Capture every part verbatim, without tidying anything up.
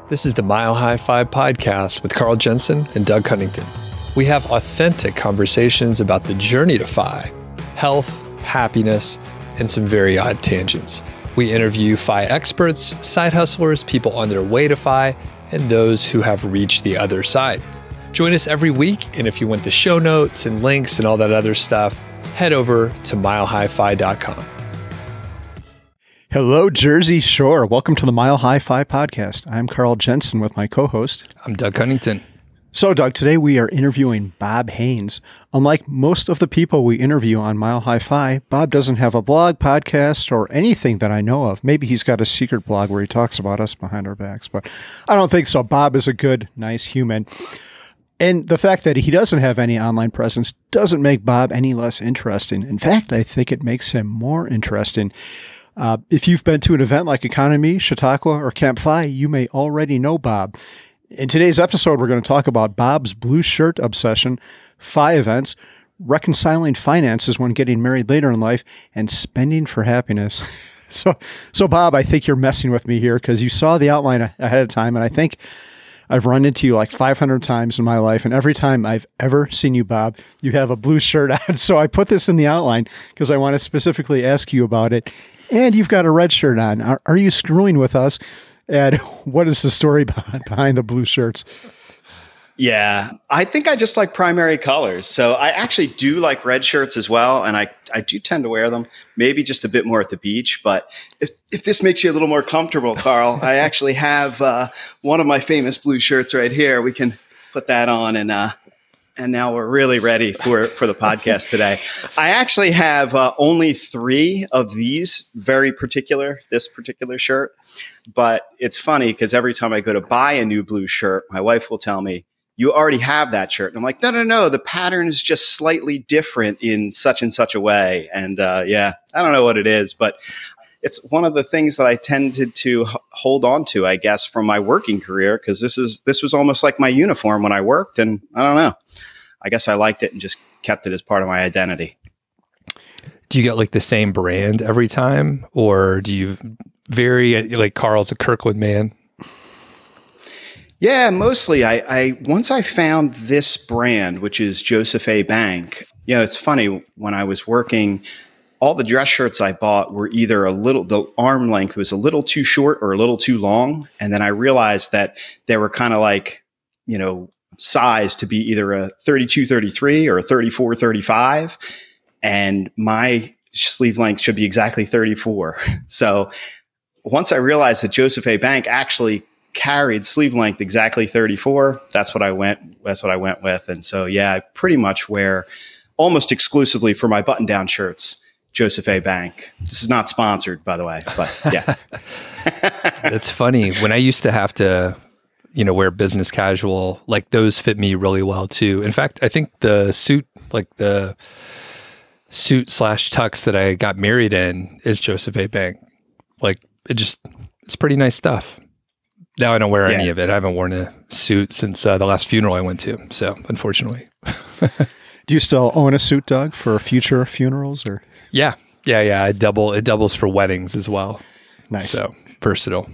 This is the Mile High Five podcast with Carl Jensen and Doug Cunnington. We have authentic conversations about the journey to F I, health, happiness, and some very odd tangents. We interview F I experts, side hustlers, people on their way to F I, and those who have reached the other side. Join us every week, and if you want the show notes and links and all that other stuff, head over to mile high fi dot com. Hello, Jersey Shore. Welcome to the Mile High Five podcast. I'm Carl Jensen with my co-host. I'm Doug Cunnington. So, Doug, today we are interviewing Bob Haynes. Unlike most of the people we interview on Mile High Five, Bob doesn't have a blog, podcast, or anything that I know of. Maybe he's got a secret blog where he talks about us behind our backs, but I don't think so. Bob is a good, nice human. And the fact that he doesn't have any online presence doesn't make Bob any less interesting. In fact, I think it makes him more interesting. Uh, if you've been to an event like Economy, Chautauqua, or Camp F I, you may already know Bob. In today's episode, we're going to talk about Bob's blue shirt obsession, F I events, reconciling finances when getting married later in life, and spending for happiness. So, so Bob, I think you're messing with me here because you saw the outline ahead of time, and I think I've run into you like five hundred times in my life, and every time I've ever seen you, Bob, you have a blue shirt on. So I put this in the outline because I want to specifically ask you about it. And you've got a red shirt on. Are, are you screwing with us? And what is the story behind, behind the blue shirts? Yeah, I think I just like primary colors. So I actually do like red shirts as well. And I, I do tend to wear them, maybe just a bit more at the beach. But if, if this makes you a little more comfortable, Carl, I actually have uh, one of my famous blue shirts right here. We can put that on and uh, and now we're really ready for, for the podcast today. I actually have uh, only three of these very particular, this particular shirt. But it's funny because every time I go to buy a new blue shirt, my wife will tell me, you already have that shirt. And I'm like, no, no, no. The pattern is just slightly different in such and such a way. And uh, yeah, I don't know what it is, but it's one of the things that I tended to h- hold on to, I guess, from my working career, because this is this was almost like my uniform when I worked. And I don't know. I guess I liked it and just kept it as part of my identity. Do you get like the same brand every time, or do you vary? Like Carl's a Kirkland man. Yeah, mostly. I, I once I found this brand, which is Joseph A. Bank. You know, it's funny, when I was working, all the dress shirts I bought were either a little, the arm length was a little too short or a little too long. And then I realized that they were kind of like, you know, size to be either a thirty-two thirty-three or a thirty-four thirty-five. And my sleeve length should be exactly thirty-four. So once I realized that Joseph A. Bank actually carried sleeve length exactly thirty-four, that's what I went, that's what I went with. And so, yeah, I pretty much wear almost exclusively for my button down shirts, Joseph A. Bank. This is not sponsored, by the way, but yeah. It's funny. When I used to have to, you know, wear business casual, like those fit me really well too. In fact, I think the suit, like the suit slash tux that I got married in is Joseph A. Bank. Like it just, it's pretty nice stuff. Now I don't wear yeah. any of it. I haven't worn a suit since uh, the last funeral I went to. So unfortunately. Do you still own a suit, Doug, for future funerals or? Yeah. Yeah. Yeah. I double, it doubles for weddings as well. Nice. So versatile.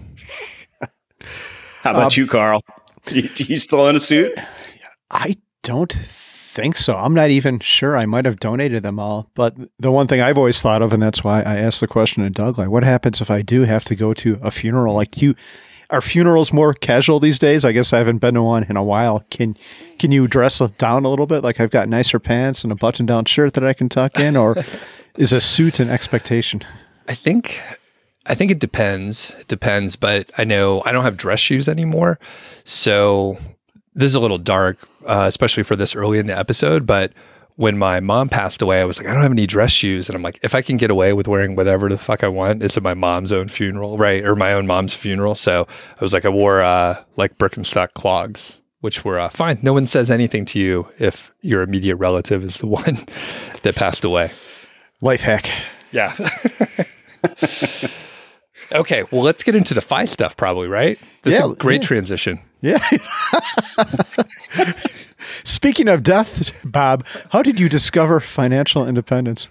How about um, you, Carl? Do you, do you still own a suit? I don't think so. I'm not even sure. I might have donated them all. But the one thing I've always thought of, and that's why I asked the question to Doug, like, what happens if I do have to go to a funeral? Like, you, are funerals more casual these days? I guess I haven't been to one in a while. Can can you dress down a little bit? Like, I've got nicer pants and a button-down shirt that I can tuck in, or is a suit an expectation? I think... I think it depends. It depends, but I know I don't have dress shoes anymore. So this is a little dark, uh, especially for this early in the episode. But when my mom passed away, I was like, I don't have any dress shoes. And I'm like, if I can get away with wearing whatever the fuck I want, it's at my mom's own funeral, right? Or my own mom's funeral. So I was like, I wore uh, like Birkenstock clogs, which were uh, fine. No one says anything to you if your immediate relative is the one that passed away. Life hack. Yeah. Okay, well, let's get into the F I stuff probably, right? This yeah, is a great yeah. transition. Yeah. Speaking of death, Bob, how did you discover financial independence?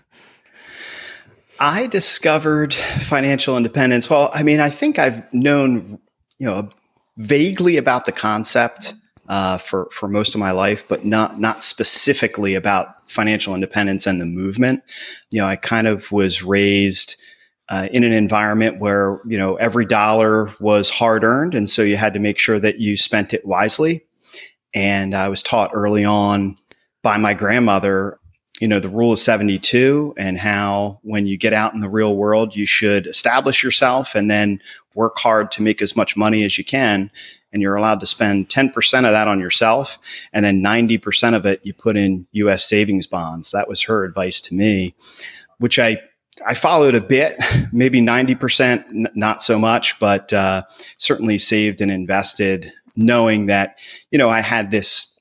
I discovered financial independence. Well, I mean, I think I've known, you know, vaguely about the concept uh, for for most of my life, but not not specifically about financial independence and the movement. You know, I kind of was raised uh, in an environment where, you know, every dollar was hard earned, and so you had to make sure that you spent it wisely. And I was taught early on by my grandmother, you know, the rule of seventy-two, and how when you get out in the real world, you should establish yourself and then work hard to make as much money as you can. And you're allowed to spend ten percent of that on yourself. And then ninety percent of it, you put in U S savings bonds. That was her advice to me, which I, I followed a bit, maybe ninety percent, n- not so much, but uh, certainly saved and invested, knowing that, you know, I had this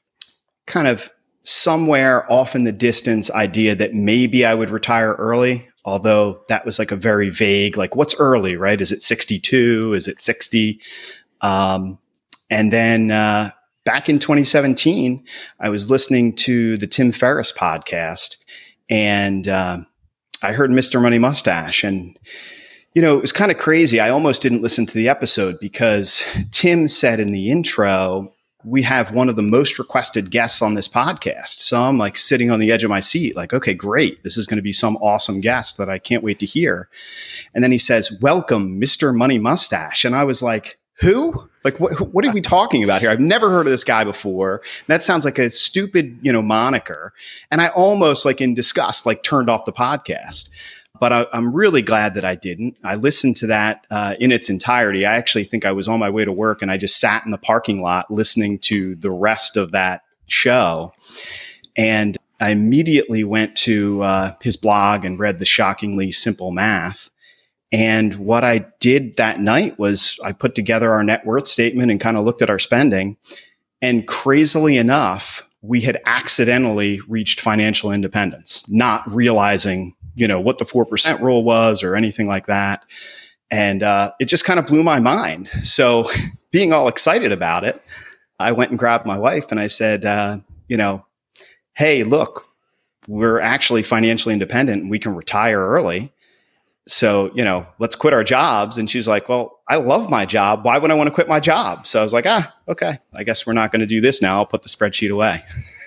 kind of somewhere off in the distance idea that maybe I would retire early, although that was like a very vague, like, what's early, right? Is it sixty-two? Is it sixty? Um, and then uh, back in twenty seventeen, I was listening to the Tim Ferriss podcast, and uh, I heard Mister Money Mustache. And, you know, it was kind of crazy. I almost didn't listen to the episode because Tim said in the intro, we have one of the most requested guests on this podcast. So I'm like sitting on the edge of my seat, like, okay, great. This is going to be some awesome guest that I can't wait to hear. And then he says, welcome, Mister Money Mustache. And I was like, who? Like, what, what are we talking about here? I've never heard of this guy before. That sounds like a stupid, you know, moniker. And I almost, like, in disgust, like turned off the podcast. But I, I'm really glad that I didn't. I listened to that uh, in its entirety. I actually think I was on my way to work and I just sat in the parking lot listening to the rest of that show. And I immediately went to uh, his blog and read The Shockingly Simple Math. And what I did that night was I put together our net worth statement and kind of looked at our spending. And crazily enough, we had accidentally reached financial independence, not realizing, you know, what the four percent rule was or anything like that. And uh, it just kind of blew my mind. So being all excited about it, I went and grabbed my wife and I said, uh, you know, hey, look, we're actually financially independent and we can retire early. So, you know, let's quit our jobs. And she's like, well, I love my job. Why would I want to quit my job? So I was like, ah, okay, I guess we're not going to do this now. I'll put the spreadsheet away.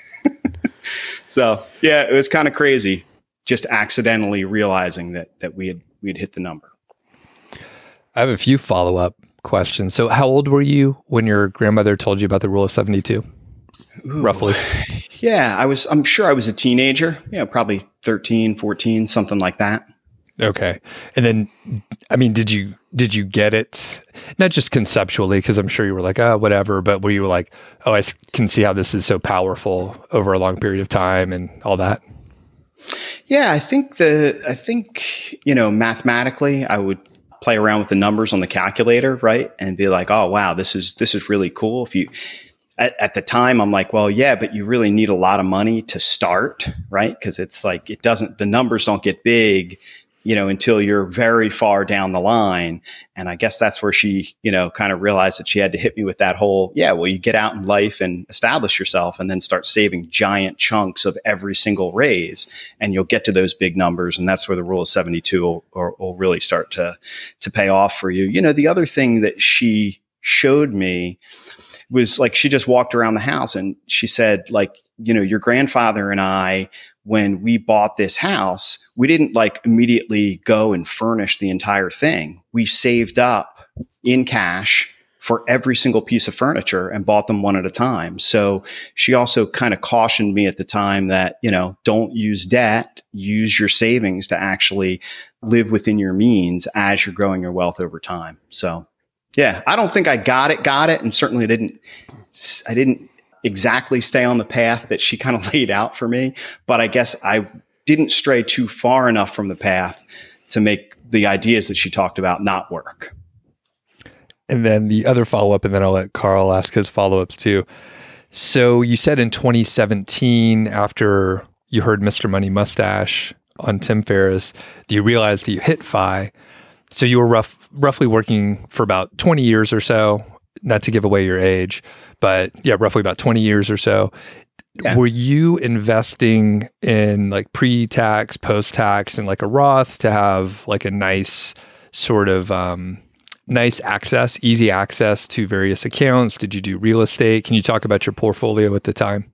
So, yeah, it was kind of crazy, just accidentally realizing that that we had we had hit the number. I have a few follow-up questions. So how old were you when your grandmother told you about the rule of seventy-two? Ooh. Roughly. Yeah, I was, I'm sure I was a teenager, you know, probably thirteen, fourteen, something like that. Okay. And then, I mean, did you, did you get it? Not just conceptually, because I'm sure you were like, oh, whatever, but were you like, oh, I can see how this is so powerful over a long period of time and all that? Yeah, I think the, I think, you know, mathematically, I would play around with the numbers on the calculator, right? And be like, oh, wow, this is, this is really cool. If you, at, at the time, I'm like, well, yeah, but you really need a lot of money to start, right? Because it's like, it doesn't, the numbers don't get big, you know, until you're very far down the line. And I guess that's where she, you know, kind of realized that she had to hit me with that whole, yeah, well, you get out in life and establish yourself and then start saving giant chunks of every single raise and you'll get to those big numbers. And that's where the rule of seventy-two will, or, will really start to, to pay off for you. You know, the other thing that she showed me was like, she just walked around the house and she said, like, you know, your grandfather and I, when we bought this house, we didn't like immediately go and furnish the entire thing. We saved up in cash for every single piece of furniture and bought them one at a time. So she also kind of cautioned me at the time that, you know, don't use debt, use your savings to actually live within your means as you're growing your wealth over time. So yeah, I don't think I got it, got it. And certainly didn't, I didn't exactly stay on the path that she kind of laid out for me. But I guess I didn't stray too far enough from the path to make the ideas that she talked about not work. And then the other follow-up, and then I'll let Carl ask his follow-ups too. So you said in twenty seventeen, after you heard Mister Money Mustache on Tim Ferriss, you realized that you hit F I. So you were rough, roughly working for about twenty years or so, not to give away your age, but yeah, roughly about twenty years or so. Yeah. Were you investing in like pre-tax, post-tax, and like a Roth to have like a nice sort of um, nice access, easy access to various accounts? Did you do real estate? Can you talk about your portfolio at the time?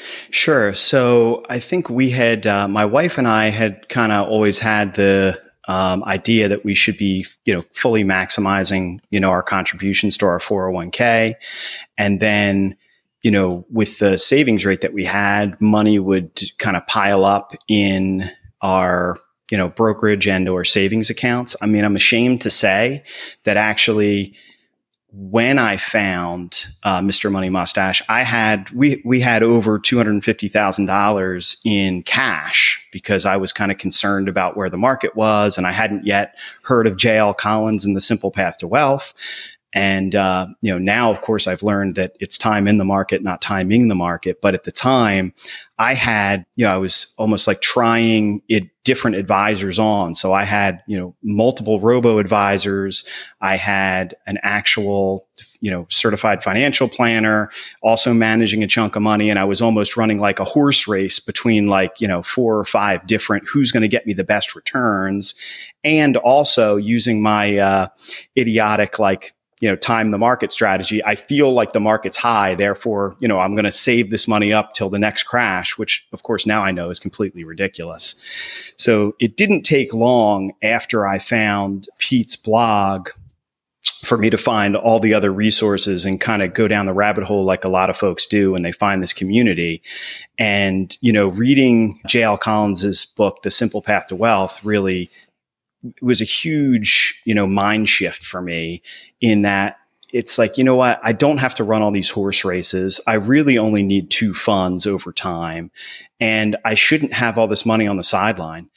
Sure. So I think we had, uh, my wife and I had kind of always had the um, idea that we should be, you know, fully maximizing, you know, our contributions to our four oh one k. And then, you know, with the savings rate that we had, money would kind of pile up in our, you know, brokerage and or savings accounts. I mean, I'm ashamed to say that actually when I found uh, Mister Money Mustache, I had we we had over two hundred fifty thousand dollars in cash because I was kind of concerned about where the market was, and I hadn't yet heard of J L Collins and the Simple Path to Wealth. And uh, you know, now of course I've learned that it's time in the market, not timing the market. But at the time, I had, you know, I was almost like trying it different advisors on. So I had, you know, multiple robo advisors. I had an actual, you know, certified financial planner, also managing a chunk of money. And I was almost running like a horse race between like, you know, four or five different, who's going to get me the best returns. And also using my uh, idiotic, like, you know, time the market strategy. I feel like the market's high. Therefore, you know, I'm going to save this money up till the next crash, which of course now I know is completely ridiculous. So it didn't take long after I found Pete's blog for me to find all the other resources and kind of go down the rabbit hole like a lot of folks do when they find this community. And, you know, reading J L Collins's book, The Simple Path to Wealth, really it was a huge, you know, mind shift for me in that it's like, you know what, I don't have to run all these horse races. I really only need two funds over time. And I shouldn't have all this money on the sideline.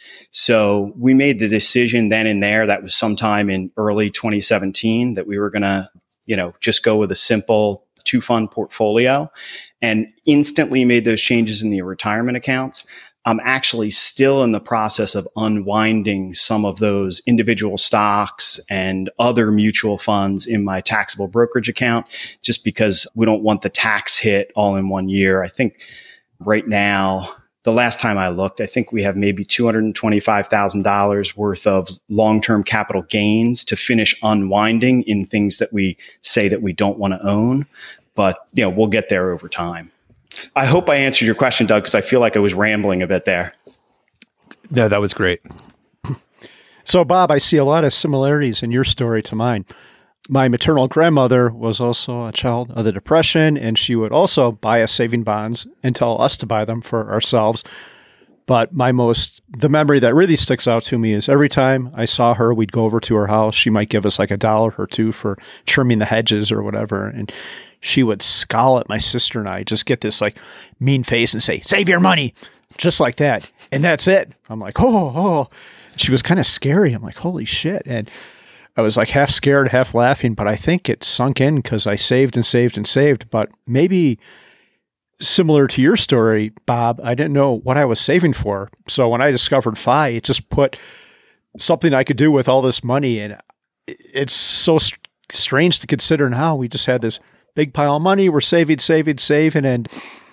So we made the decision then and there, that was sometime in early twenty seventeen, that we were going to, you know, just go with a simple two fund portfolio, and instantly made those changes in the retirement accounts. I'm actually still in the process of unwinding some of those individual stocks and other mutual funds in my taxable brokerage account, just because we don't want the tax hit all in one year. I think right now, the last time I looked, I think we have maybe two hundred twenty-five thousand dollars worth of long-term capital gains to finish unwinding in things that we say that we don't want to own. But, you know, we'll get there over time. I hope I answered your question, Doug, because I feel like I was rambling a bit there. No, that was great. So, Bob, I see a lot of similarities in your story to mine. My maternal grandmother was also a child of the Depression, and she would also buy us saving bonds and tell us to buy them for ourselves. But my most, the memory that really sticks out to me is every time I saw her, we'd go over to her house. She might give us like a dollar or two for trimming the hedges or whatever. And she would scowl at my sister and I, just get this like mean face and say, "Save your money," just like that. And that's it. I'm like, oh, oh. She was kind of scary. I'm like, holy shit. And I was like half scared, half laughing, but I think it sunk in because I saved and saved and saved. But maybe similar to your story, Bob, I didn't know what I was saving for. So when I discovered F I, it just put something I could do with all this money. And it's so st- strange to consider now. We just had this big pile of money. We're saving, saving, saving. And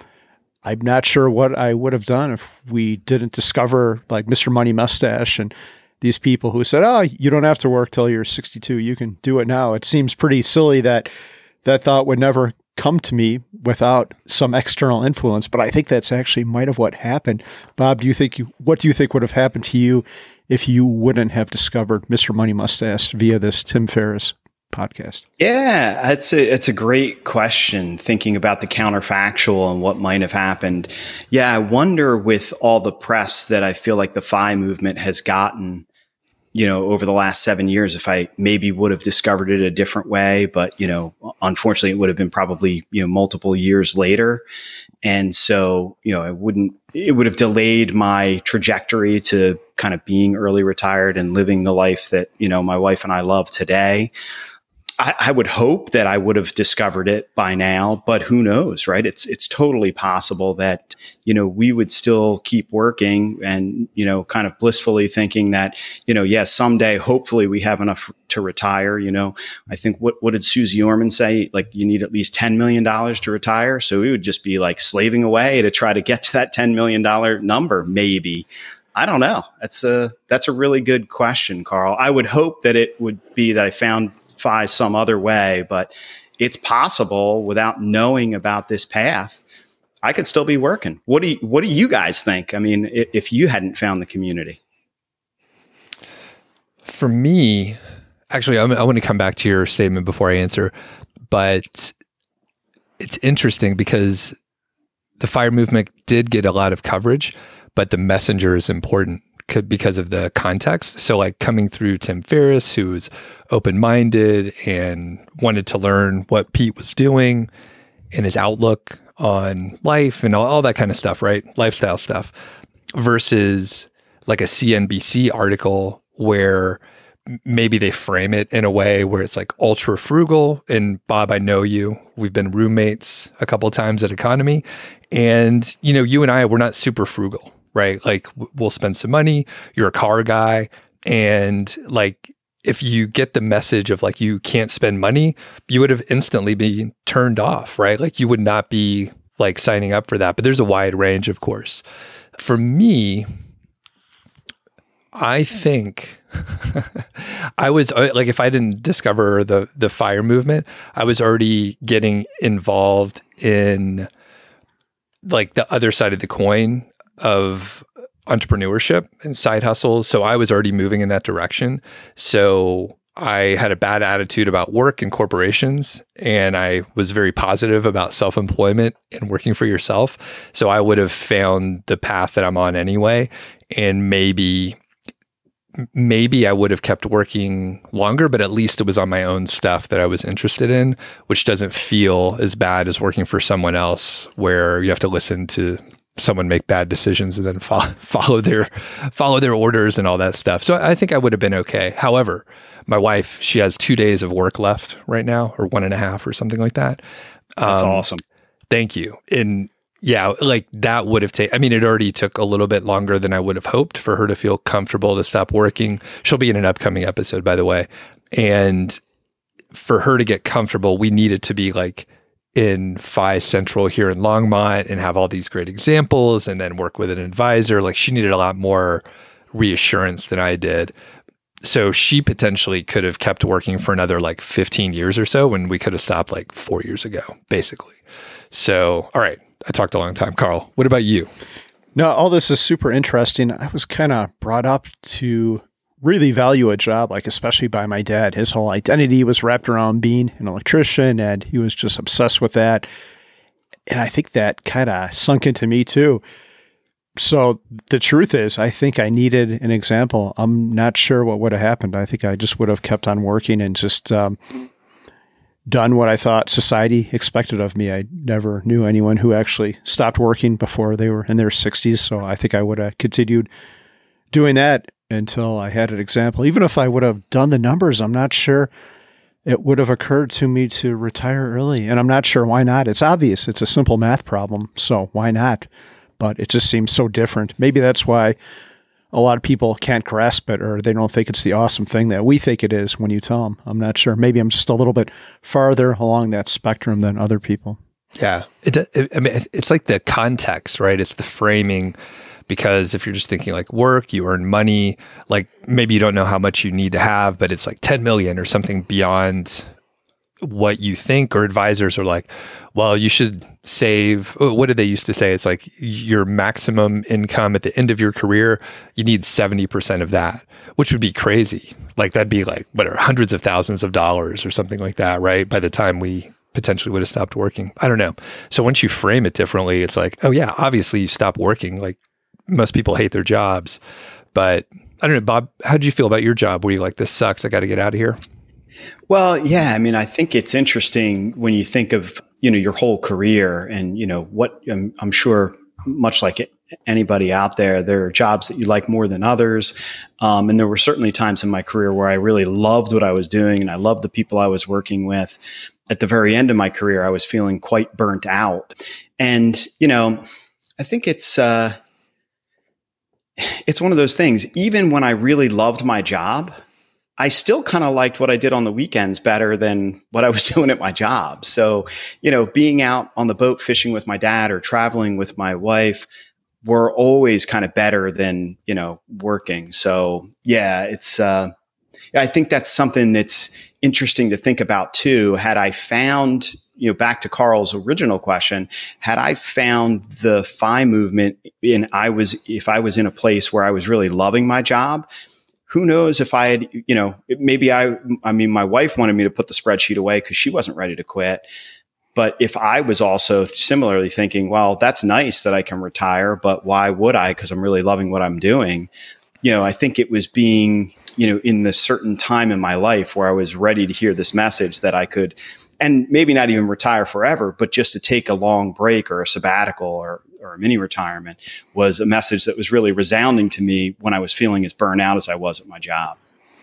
I'm not sure what I would have done if we didn't discover like Mister Money Mustache and these people who said, "Oh, you don't have to work till you're sixty-two. You can do it now." It seems pretty silly that that thought would never come to me without some external influence. But I think that's actually might have what happened. Bob, do you think you, what do you think would have happened to you if you wouldn't have discovered Mister Money Mustache via this Tim Ferriss podcast? Yeah, it's a it's a great question, thinking about the counterfactual and what might have happened. Yeah, I wonder with all the press that I feel like the F I movement has gotten, you know, over the last seven years, if I maybe would have discovered it a different way, but, you know, unfortunately it would have been probably, you know, multiple years later. And so, you know, it wouldn't, it would have delayed my trajectory to kind of being early retired and living the life that, you know, my wife and I love today. I, I would hope that I would have discovered it by now, but who knows, right? It's it's totally possible that, you know, we would still keep working and, you know, kind of blissfully thinking that, you know, yes, someday, hopefully we have enough to retire. You know, I think what, what did Susie Orman say? Like, you need at least ten million dollars to retire. So we would just be like slaving away to try to get to that ten million dollars number, maybe. I don't know. That's a, that's a really good question, Carl. I would hope that it would be that I found F I some other way, but it's possible without knowing about this path. I could still be working. What do you, what do you guys think? I mean, if, if you hadn't found the community. For me, actually, I'm, I want to come back to your statement before I answer, but it's interesting because the FIRE movement did get a lot of coverage, but the messenger is important because of the context. So like coming through Tim Ferriss, who was open-minded and wanted to learn what Pete was doing and his outlook on life and all, all that kind of stuff, right? Lifestyle stuff versus like a C N B C article where maybe they frame it in a way where it's like ultra frugal. And Bob, I know you, we've been roommates a couple of times at Economy, and you know, you and I, we're not super frugal, right? Like we'll spend some money, you're a car guy. And like, if you get the message of like, you can't spend money, you would have instantly been turned off, right? Like you would not be like signing up for that, but there's a wide range, of course. For me, I think I was like, if I didn't discover the the FIRE movement, I was already getting involved in like the other side of the coin of entrepreneurship and side hustles. So I was already moving in that direction. So I had a bad attitude about work and corporations, and I was very positive about self-employment and working for yourself. So I would have found the path that I'm on anyway, and maybe maybe I would have kept working longer, but at least it was on my own stuff that I was interested in, which doesn't feel as bad as working for someone else where you have to listen to someone make bad decisions and then follow, follow their follow their orders and all that stuff. So I think I would have been okay. However, my wife, she has two days of work left right now, or one and a half or something like that. That's um, awesome. Thank you. And yeah, like that would have taken, I mean, it already took a little bit longer than I would have hoped for her to feel comfortable to stop working. She'll be in an upcoming episode, by the way. And for her to get comfortable, we needed to be like in F I Central here in Longmont and have all these great examples and then work with an advisor. Like she needed a lot more reassurance than I did. So she potentially could have kept working for another like fifteen years or so when we could have stopped like four years ago, basically. So, all right. I talked a long time. Carl, what about you? No, all this is super interesting. I was kind of brought up to really value a job, like especially by my dad. His whole identity was wrapped around being an electrician, and he was just obsessed with that. And I think that kind of sunk into me too. So the truth is, I think I needed an example. I'm not sure what would have happened. I think I just would have kept on working and just um, done what I thought society expected of me. I never knew anyone who actually stopped working before they were in their sixties. So I think I would have continued doing that until I had an example. Even if I would have done the numbers, I'm not sure it would have occurred to me to retire early. And I'm not sure why not. It's obvious. It's a simple math problem. So why not? But it just seems so different. Maybe that's why a lot of people can't grasp it, or they don't think it's the awesome thing that we think it is when you tell them. I'm not sure. Maybe I'm just a little bit farther along that spectrum than other people. Yeah. It, it, I mean, it's like the context, right? It's the framing, because if you're just thinking like work, you earn money, like maybe you don't know how much you need to have, but it's like ten million or something beyond what you think, or advisors are like, well, you should save. What did they used to say? It's like your maximum income at the end of your career, you need seventy percent of that, which would be crazy. Like that'd be like, what are hundreds of thousands of dollars or something like that, right? By the time we potentially would have stopped working. I don't know. So once you frame it differently, it's like, oh yeah, obviously you stop working. Like most people hate their jobs, but I don't know, Bob, how did you feel about your job? Were you like, this sucks, I got to get out of here? Well, yeah, I mean, I think it's interesting when you think of, you know, your whole career and, you know, what I'm, I'm sure much like anybody out there, there are jobs that you like more than others. Um, and there were certainly times in my career where I really loved what I was doing and I loved the people I was working with. At the very end of my career, I was feeling quite burnt out. And, you know, I think it's, uh, it's one of those things. Even when I really loved my job, I still kind of liked what I did on the weekends better than what I was doing at my job. So, you know, being out on the boat fishing with my dad or traveling with my wife were always kind of better than, you know, working. So yeah, it's, uh, I think that's something that's interesting to think about too. Had I found, you know, back to Carl's original question, had I found the F I movement and I was, if I was in a place where I was really loving my job, who knows if I had, you know, maybe I, I mean, my wife wanted me to put the spreadsheet away because she wasn't ready to quit. But if I was also similarly thinking, well, that's nice that I can retire, but why would I? Because I'm really loving what I'm doing. You know, I think it was being, you know, in the certain time in my life where I was ready to hear this message that I could, and maybe not even retire forever, but just to take a long break or a sabbatical or, or a mini retirement was a message that was really resounding to me when I was feeling as burnt out as I was at my job.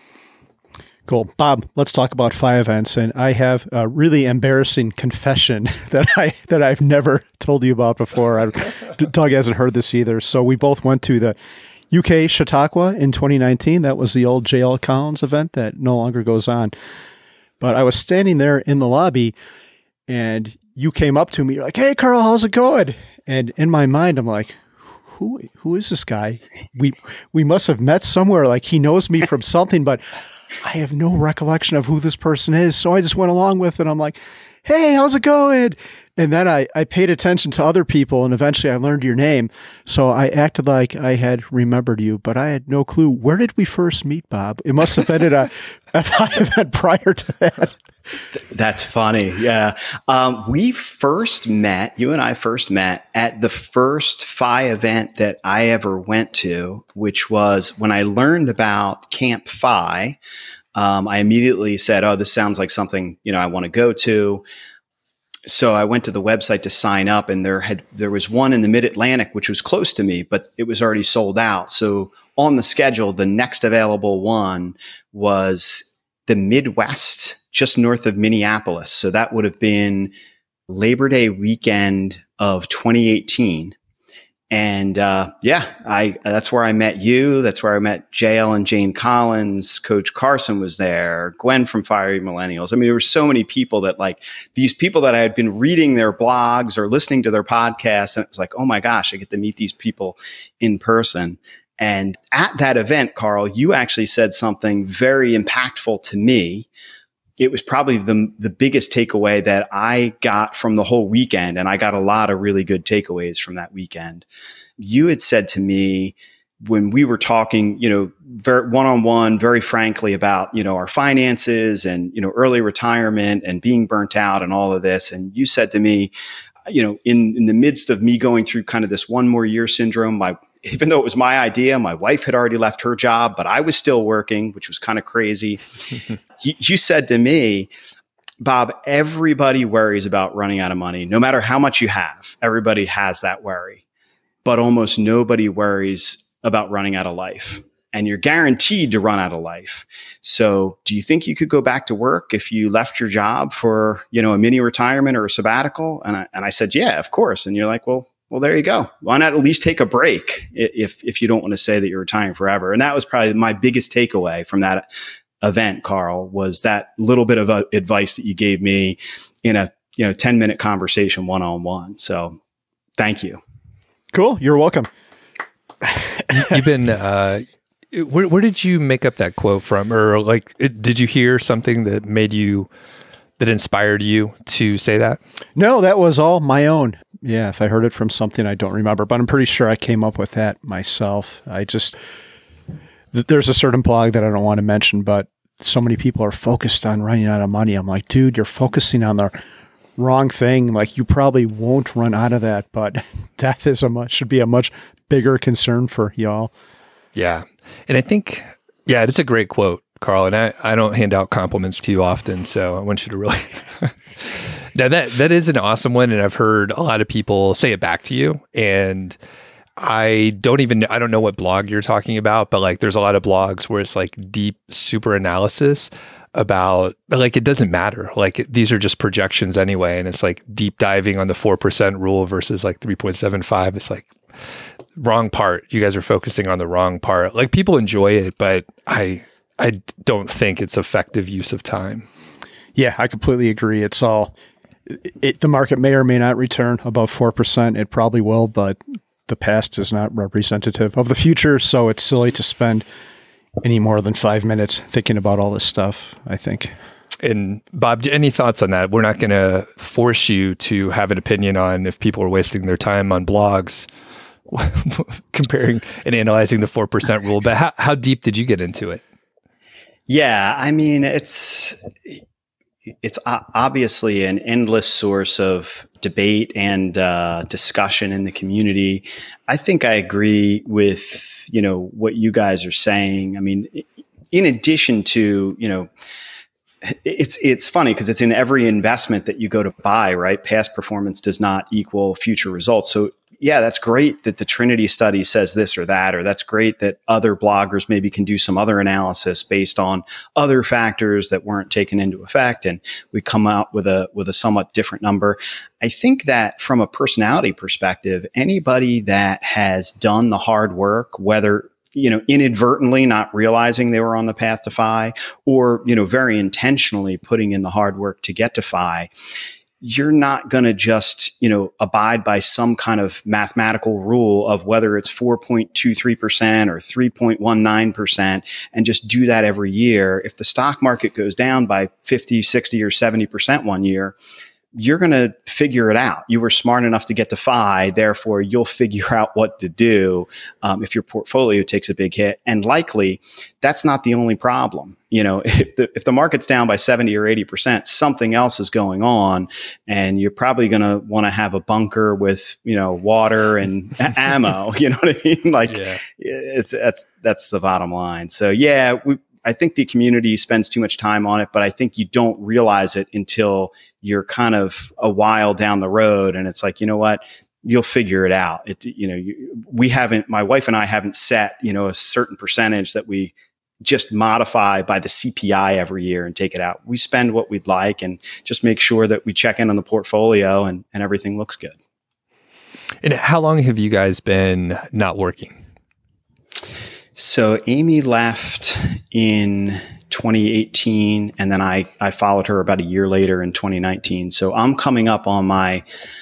Cool. Bob, let's talk about F I events. And I have a really embarrassing confession that I that I've never told you about before. I, Doug hasn't heard this either. So we both went to the U K Chautauqua in twenty nineteen. That was the old J L Collins event that no longer goes on. But I was standing there in the lobby and you came up to me. You're like, hey, Carl, how's it going? And in my mind, I'm like, who who is this guy? We we must have met somewhere. Like he knows me from something, but I have no recollection of who this person is. So I just went along with it. I'm like, hey, how's it going? And then I, I paid attention to other people and eventually I learned your name. So I acted like I had remembered you, but I had no clue. Where did we first meet, Bob? It must have been at a F I event prior to that. That's funny. Yeah. Um, we first met, you and I first met at the first F I event that I ever went to, which was when I learned about Camp F I. Um, I immediately said, oh, this sounds like something, you know, I want to go to. So I went to the website to sign up and there had, there was one in the Mid-Atlantic, which was close to me, but it was already sold out. So on the schedule, the next available one was the Midwest, just north of Minneapolis. So that would have been Labor Day weekend of twenty eighteen. And uh, yeah, I that's where I met you. That's where I met J L and Jane Collins. Coach Carson was there. Gwen from Fiery Millennials. I mean, there were so many people that like these people that I had been reading their blogs or listening to their podcasts. And it was like, oh my gosh, I get to meet these people in person. And at that event, Carl, you actually said something very impactful to me. It was probably the the biggest takeaway that I got from the whole weekend. And I got a lot of really good takeaways from that weekend. You had said to me when we were talking, you know, very one-on-one, very frankly about, you know, our finances and, you know, early retirement and being burnt out and all of this. And you said to me, you know, in, in the midst of me going through kind of this one more year syndrome, my even though it was my idea, my wife had already left her job, but I was still working, which was kind of crazy. you, you said to me, Bob, everybody worries about running out of money, no matter how much you have. Everybody has that worry, but almost nobody worries about running out of life. And you're guaranteed to run out of life. So do you think you could go back to work if you left your job for, you know, a mini retirement or a sabbatical? And I, and I said, yeah, of course. And you're like, well, Well, there you go. Why not at least take a break if if you don't want to say that you're retiring forever? And that was probably my biggest takeaway from that event, Carl, was that little bit of uh, advice that you gave me in a you know ten minute conversation one on one. So, thank you. Cool. You're welcome. You've been. Uh, where where did you make up that quote from, or like, did you hear something that made you that inspired you to say that? No, that was all my own. Yeah, if I heard it from something, I don't remember, but I'm pretty sure I came up with that myself. I just, th- there's a certain blog that I don't want to mention, but so many people are focused on running out of money. I'm like, dude, you're focusing on the wrong thing. Like, you probably won't run out of that, but death is a much, should be a much bigger concern for y'all. Yeah. And I think, yeah, it's a great quote, Carl. And I, I don't hand out compliments to you often, so I want you to really... Now that that is an awesome one, and I've heard a lot of people say it back to you. And I don't even I don't know what blog you're talking about, but like there's a lot of blogs where it's like deep super analysis about like it doesn't matter. Like these are just projections anyway, and it's like deep diving on the four percent rule versus like three point seven five. It's like wrong part. You guys are focusing on the wrong part. Like people enjoy it, but I I don't think it's effective use of time. Yeah, I completely agree. It's all. It, the market may or may not return above four percent. It probably will, but the past is not representative of the future. So it's silly to spend any more than five minutes thinking about all this stuff, I think. And Bob, any thoughts on that? We're not going to force you to have an opinion on if people are wasting their time on blogs comparing and analyzing the four percent rule, but how, how deep did you get into it? Yeah, I mean, it's it's obviously an endless source of debate and uh, discussion in the community. I think I agree with, you know, what you guys are saying. I mean, in addition to, you know, it's it's funny because it's in every investment that you go to buy, right? Past performance does not equal future results. So yeah, that's great that the Trinity study says this or that, or that's great that other bloggers maybe can do some other analysis based on other factors that weren't taken into effect, and we come out with a with a somewhat different number. I think that from a personality perspective, anybody that has done the hard work, whether you know, inadvertently not realizing they were on the path to F I, or, you know, very intentionally putting in the hard work to get to F I, you're not going to just, you know, abide by some kind of mathematical rule of whether it's four point two three percent or three point one nine percent and just do that every year. If the stock market goes down by fifty, sixty, or seventy percent one year, you're going to figure it out. You were smart enough to get to F I, therefore you'll figure out what to do um, if your portfolio takes a big hit. And likely, that's not the only problem. You know, if the if the market's down by seventy or eighty percent, something else is going on, and you're probably going to want to have a bunker with, you know, water and ammo. You know what I mean? Like, yeah. it's that's that's the bottom line. So yeah, we. I think the community spends too much time on it, but I think you don't realize it until you're kind of a while down the road. And it's like, you know what, you'll figure it out. It, you know, you, we haven't, my wife and I haven't set, you know, a certain percentage that we just modify by the C P I every year and take it out. We spend what we'd like and just make sure that we check in on the portfolio and, and everything looks good. And how long have you guys been not working? So Amy left in twenty eighteen, and then I, I followed her about a year later in twenty nineteen. So I'm coming up on my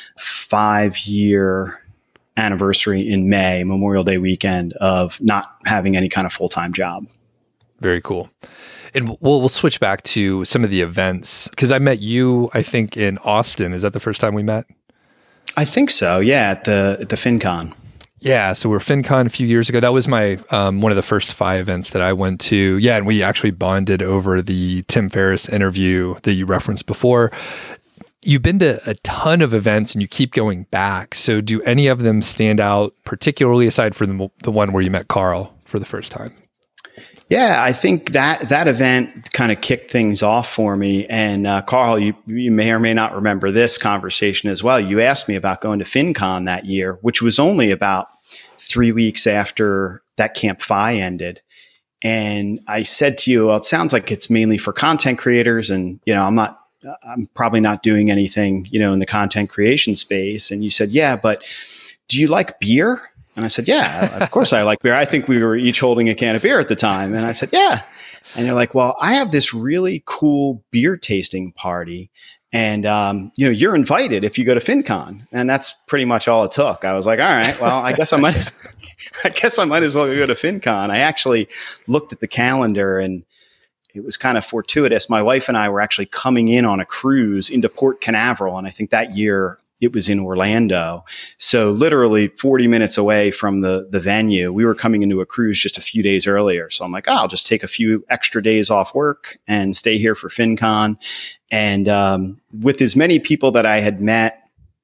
five-year anniversary in May, Memorial Day weekend, of not having any kind of full-time job. Very cool. And we'll we'll switch back to some of the events, because I met you, I think, in Austin. Is that the first time we met? I think so, yeah, at the at the FinCon. Yeah, so we're FinCon a few years ago. That was my um, one of the first F I events that I went to. Yeah, and we actually bonded over the Tim Ferriss interview that you referenced before. You've been to a ton of events and you keep going back. So do any of them stand out, particularly aside from the, the one where you met Carl for the first time? Yeah, I think that that event kind of kicked things off for me. And uh, Carl, you, you may or may not remember this conversation as well. You asked me about going to FinCon that year, which was only about three weeks after that Camp F I ended. And I said to you, well, it sounds like it's mainly for content creators. And, you know, I'm not, I'm probably not doing anything, you know, in the content creation space. And you said, yeah, but do you like beer? And I said, yeah, of course I like beer. I think we were each holding a can of beer at the time. And I said, yeah. And you're like, well, I have this really cool beer tasting party. And, um, you know, you're invited if you go to FinCon. And that's pretty much all it took. I was like, all right, well, I guess I might, as, I guess I might as well go to FinCon. I actually looked at the calendar and it was kind of fortuitous. My wife and I were actually coming in on a cruise into Port Canaveral. And I think that year it was in Orlando. So literally forty minutes away from the, the venue, we were coming into a cruise just a few days earlier. So I'm like, oh, I'll just take a few extra days off work and stay here for FinCon. And um, with as many people that I had met,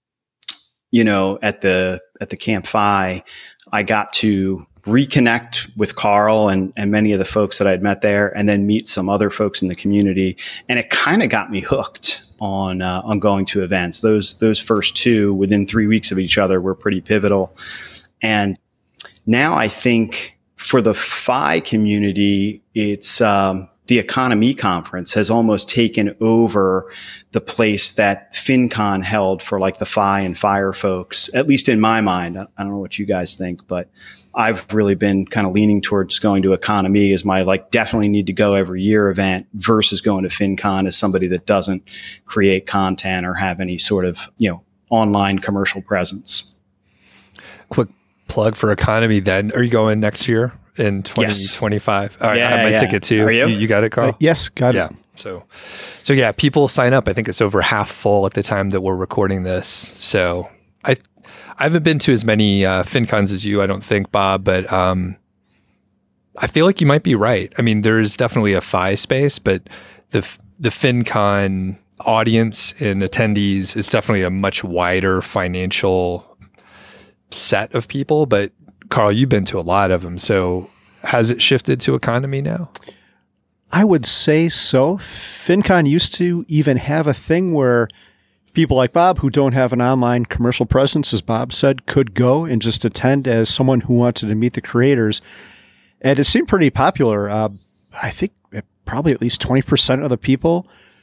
you know, at the, at the Camp F I, I got to reconnect with Carl and, and many of the folks that I'd met there, and then meet some other folks in the community. And it kind of got me hooked on uh, on going to events. Those those first two within three weeks of each other were pretty pivotal. And now I think for the F I community, it's um, the Economy Conference has almost taken over the place that FinCon held for like the F I and FIRE folks, at least in my mind. I don't know what you guys think, but I've really been kind of leaning towards going to Economy as my like definitely need to go every year event versus going to FinCon as somebody that doesn't create content or have any sort of, you know, online commercial presence. Quick plug for Economy then. Are you going next year in twenty twenty-five. Yes. All right, yeah, I have my yeah. ticket too. Are you? you? You got it, Carl? Uh, yes, got yeah. it. So, so yeah, people sign up. I think it's over half full at the time that we're recording this. So I, I haven't been to as many uh, FinCons as you, I don't think, Bob, but um, I feel like you might be right. I mean, there's definitely a F I space, but the the FinCon audience and attendees is definitely a much wider financial set of people. But Carl, you've been to a lot of them. So has it shifted to economy now? I would say so. FinCon used to even have a thing where people like Bob, who don't have an online commercial presence, as Bob said, could go and just attend as someone who wanted to meet the creators. And it seemed pretty popular. Uh, I think probably at least twenty percent of the people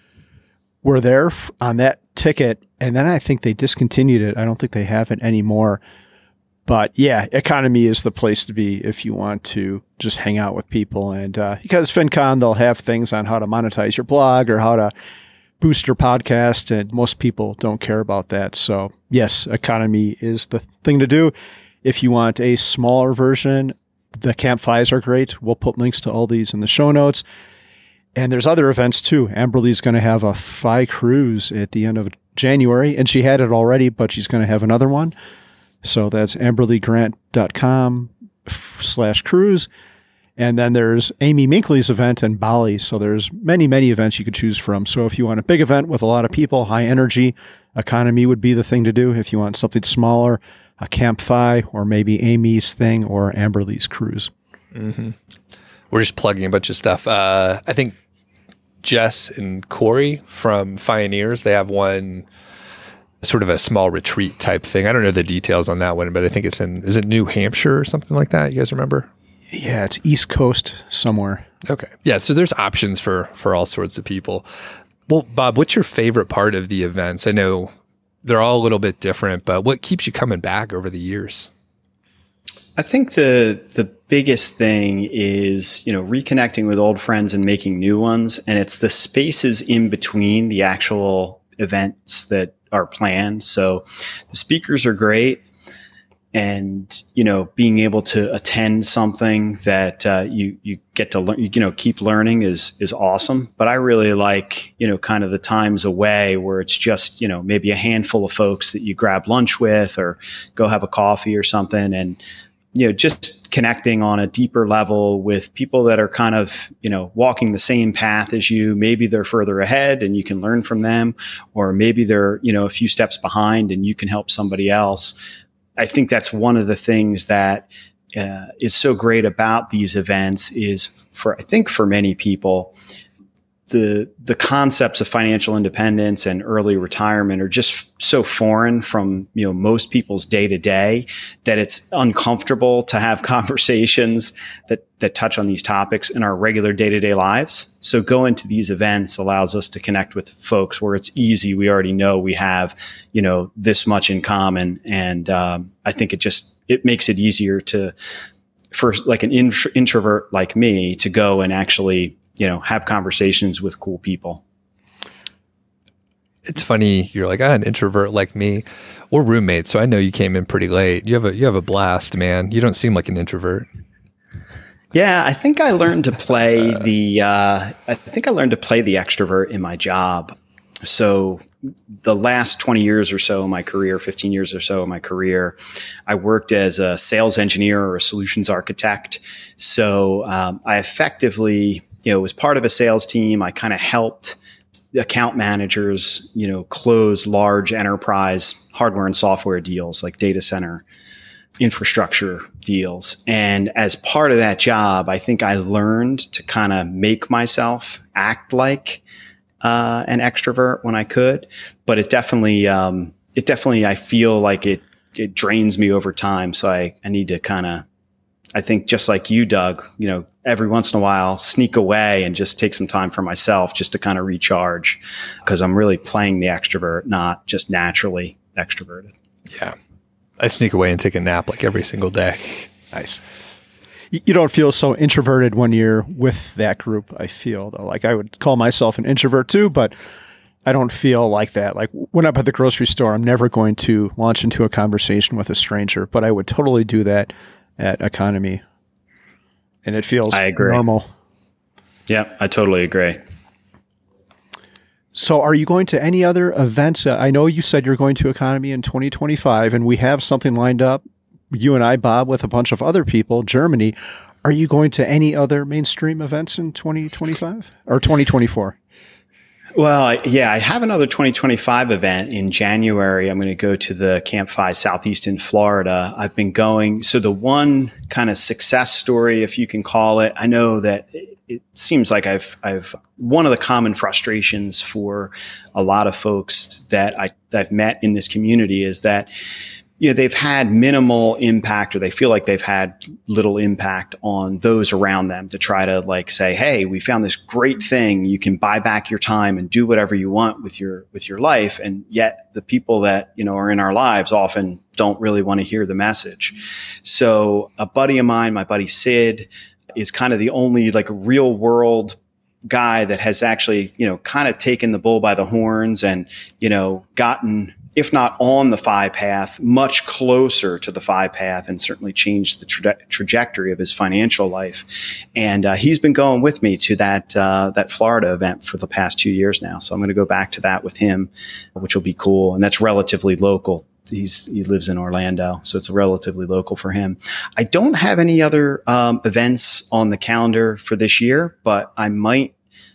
were there f- on that ticket. And then I think they discontinued it. I don't think they have it anymore. But yeah, economy is the place to be if you want to just hang out with people. And uh, because FinCon, they'll have things on how to monetize your blog or how to boost your podcast. And most people don't care about that. So yes, economy is the thing to do. If you want a smaller version, the Camp Fives are great. We'll put links to all these in the show notes. And there's other events too. Amberly's going to have a F I cruise at the end of January, and she had it already, but she's going to have another one. So that's amberlygrant.com slash cruise. And then there's Amy Minkley's event in Bali. So there's many, many events you could choose from. So if you want a big event with a lot of people, high energy, economy would be the thing to do. If you want something smaller, a Camp Five, or maybe Amy's thing, or Amberly's cruise. Mm-hmm. We're just plugging a bunch of stuff. Uh, I think Jess and Corey from Pioneers, they have one sort of a small retreat type thing. I don't know the details on that one, but I think it's in, is it New Hampshire or something like that? You guys remember? Yeah, it's East Coast somewhere. Okay. Yeah, so there's options for for all sorts of people. Well, Bob, what's your favorite part of the events? I know they're all a little bit different, but what keeps you coming back over the years? I think the the biggest thing is, you know, reconnecting with old friends and making new ones. And it's the spaces in between the actual events that are planned. So the speakers are great. And, you know, being able to attend something that uh, you you get to learn, you know, keep learning is is awesome. But I really like, you know, kind of the times away where it's just, you know, maybe a handful of folks that you grab lunch with or go have a coffee or something. And, you know, just connecting on a deeper level with people that are kind of, you know, walking the same path as you. Maybe they're further ahead and you can learn from them, or maybe they're, you know, a few steps behind and you can help somebody else. I think that's one of the things that uh, is so great about these events is for, I think for many people, the the concepts of financial independence and early retirement are just so foreign from, you know, most people's day to day that it's uncomfortable to have conversations that that touch on these topics in our regular day to day lives. So going to these events allows us to connect with folks where it's easy. We already know we have, you know, this much in common, and um, I think it just it makes it easier to for like an intro- introvert like me to go and actually, you know, have conversations with cool people. It's funny. You're like, ah, an introvert like me. We're roommates, so I know you came in pretty late. You have a you have a blast, man. You don't seem like an introvert. Yeah, I think I learned to play the. Uh, I think I learned to play the extrovert in my job. So the last twenty years or so of my career, fifteen years or so of my career, I worked as a sales engineer or a solutions architect. So um, I effectively, you know, was part of a sales team. I kind of helped account managers, you know, close large enterprise hardware and software deals like data center infrastructure deals. And as part of that job, I think I learned to kind of make myself act like uh, an extrovert when I could. But it definitely, um, it definitely, I feel like it it drains me over time. So I, I need to kind of, I think just like you, Doug, you know, every once in a while, sneak away and just take some time for myself just to kind of recharge, because I'm really playing the extrovert, not just naturally extroverted. Yeah. I sneak away and take a nap like every single day. Nice. You don't feel so introverted when you're with that group, I feel, though. Like, I would call myself an introvert too, but I don't feel like that. Like, when I'm at the grocery store, I'm never going to launch into a conversation with a stranger, but I would totally do that at Economy. and it feels I agree. normal. Yeah, I totally agree. So are you going to any other events? Uh, I know you said you're going to Economy in twenty twenty-five, and we have something lined up, you and I, Bob, with a bunch of other people, Germany. Are you going to any other mainstream events in twenty twenty-five or twenty twenty-four? Well, I, yeah, I have another twenty twenty-five event in January. I'm going to go to the Camp Fi Southeast in Florida. I've been going. So the one kind of success story, if you can call it, I know that it, it seems like I've, I've, one of the common frustrations for a lot of folks that I, that I've met in this community is that, you know, they've had minimal impact, or they feel like they've had little impact on those around them to try to like say, hey, we found this great thing. You can buy back your time and do whatever you want with your, with your life. And yet the people that, you know, are in our lives often don't really want to hear the message. So a buddy of mine, my buddy Sid, is kind of the only like real world guy that has actually, you know, kind of taken the bull by the horns and, you know, gotten, if not on the F I path, much closer to the F I path, and certainly changed the tra- trajectory of his financial life. And uh, he's been going with me to that uh, that Florida event for the past two years now. So I'm going to go back to that with him, which will be cool. And that's relatively local. He's he lives in Orlando, so it's relatively local for him. I don't have any other um, events on the calendar for this year, but I might,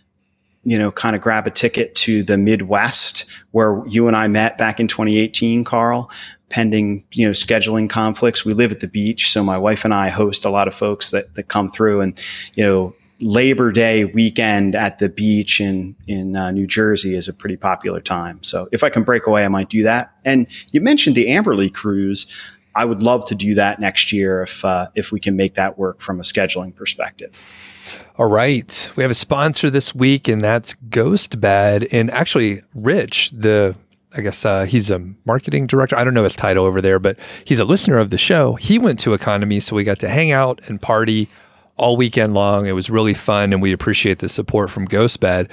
you know, kind of grab a ticket to the Midwest where you and I met back in twenty eighteen, Carl, pending, you know, scheduling conflicts. We live at the beach. So my wife and I host a lot of folks that, that come through, and, you know, Labor Day weekend at the beach in, in uh, New Jersey is a pretty popular time. So if I can break away, I might do that. And you mentioned the Amberley cruise. I would love to do that next year if, uh, if we can make that work from a scheduling perspective. All right. We have a sponsor this week, and that's GhostBed. And actually, Rich, the I guess uh, he's a marketing director. I don't know his title over there, but he's a listener of the show. He went to Economy, so we got to hang out and party all weekend long. It was really fun, and we appreciate the support from GhostBed.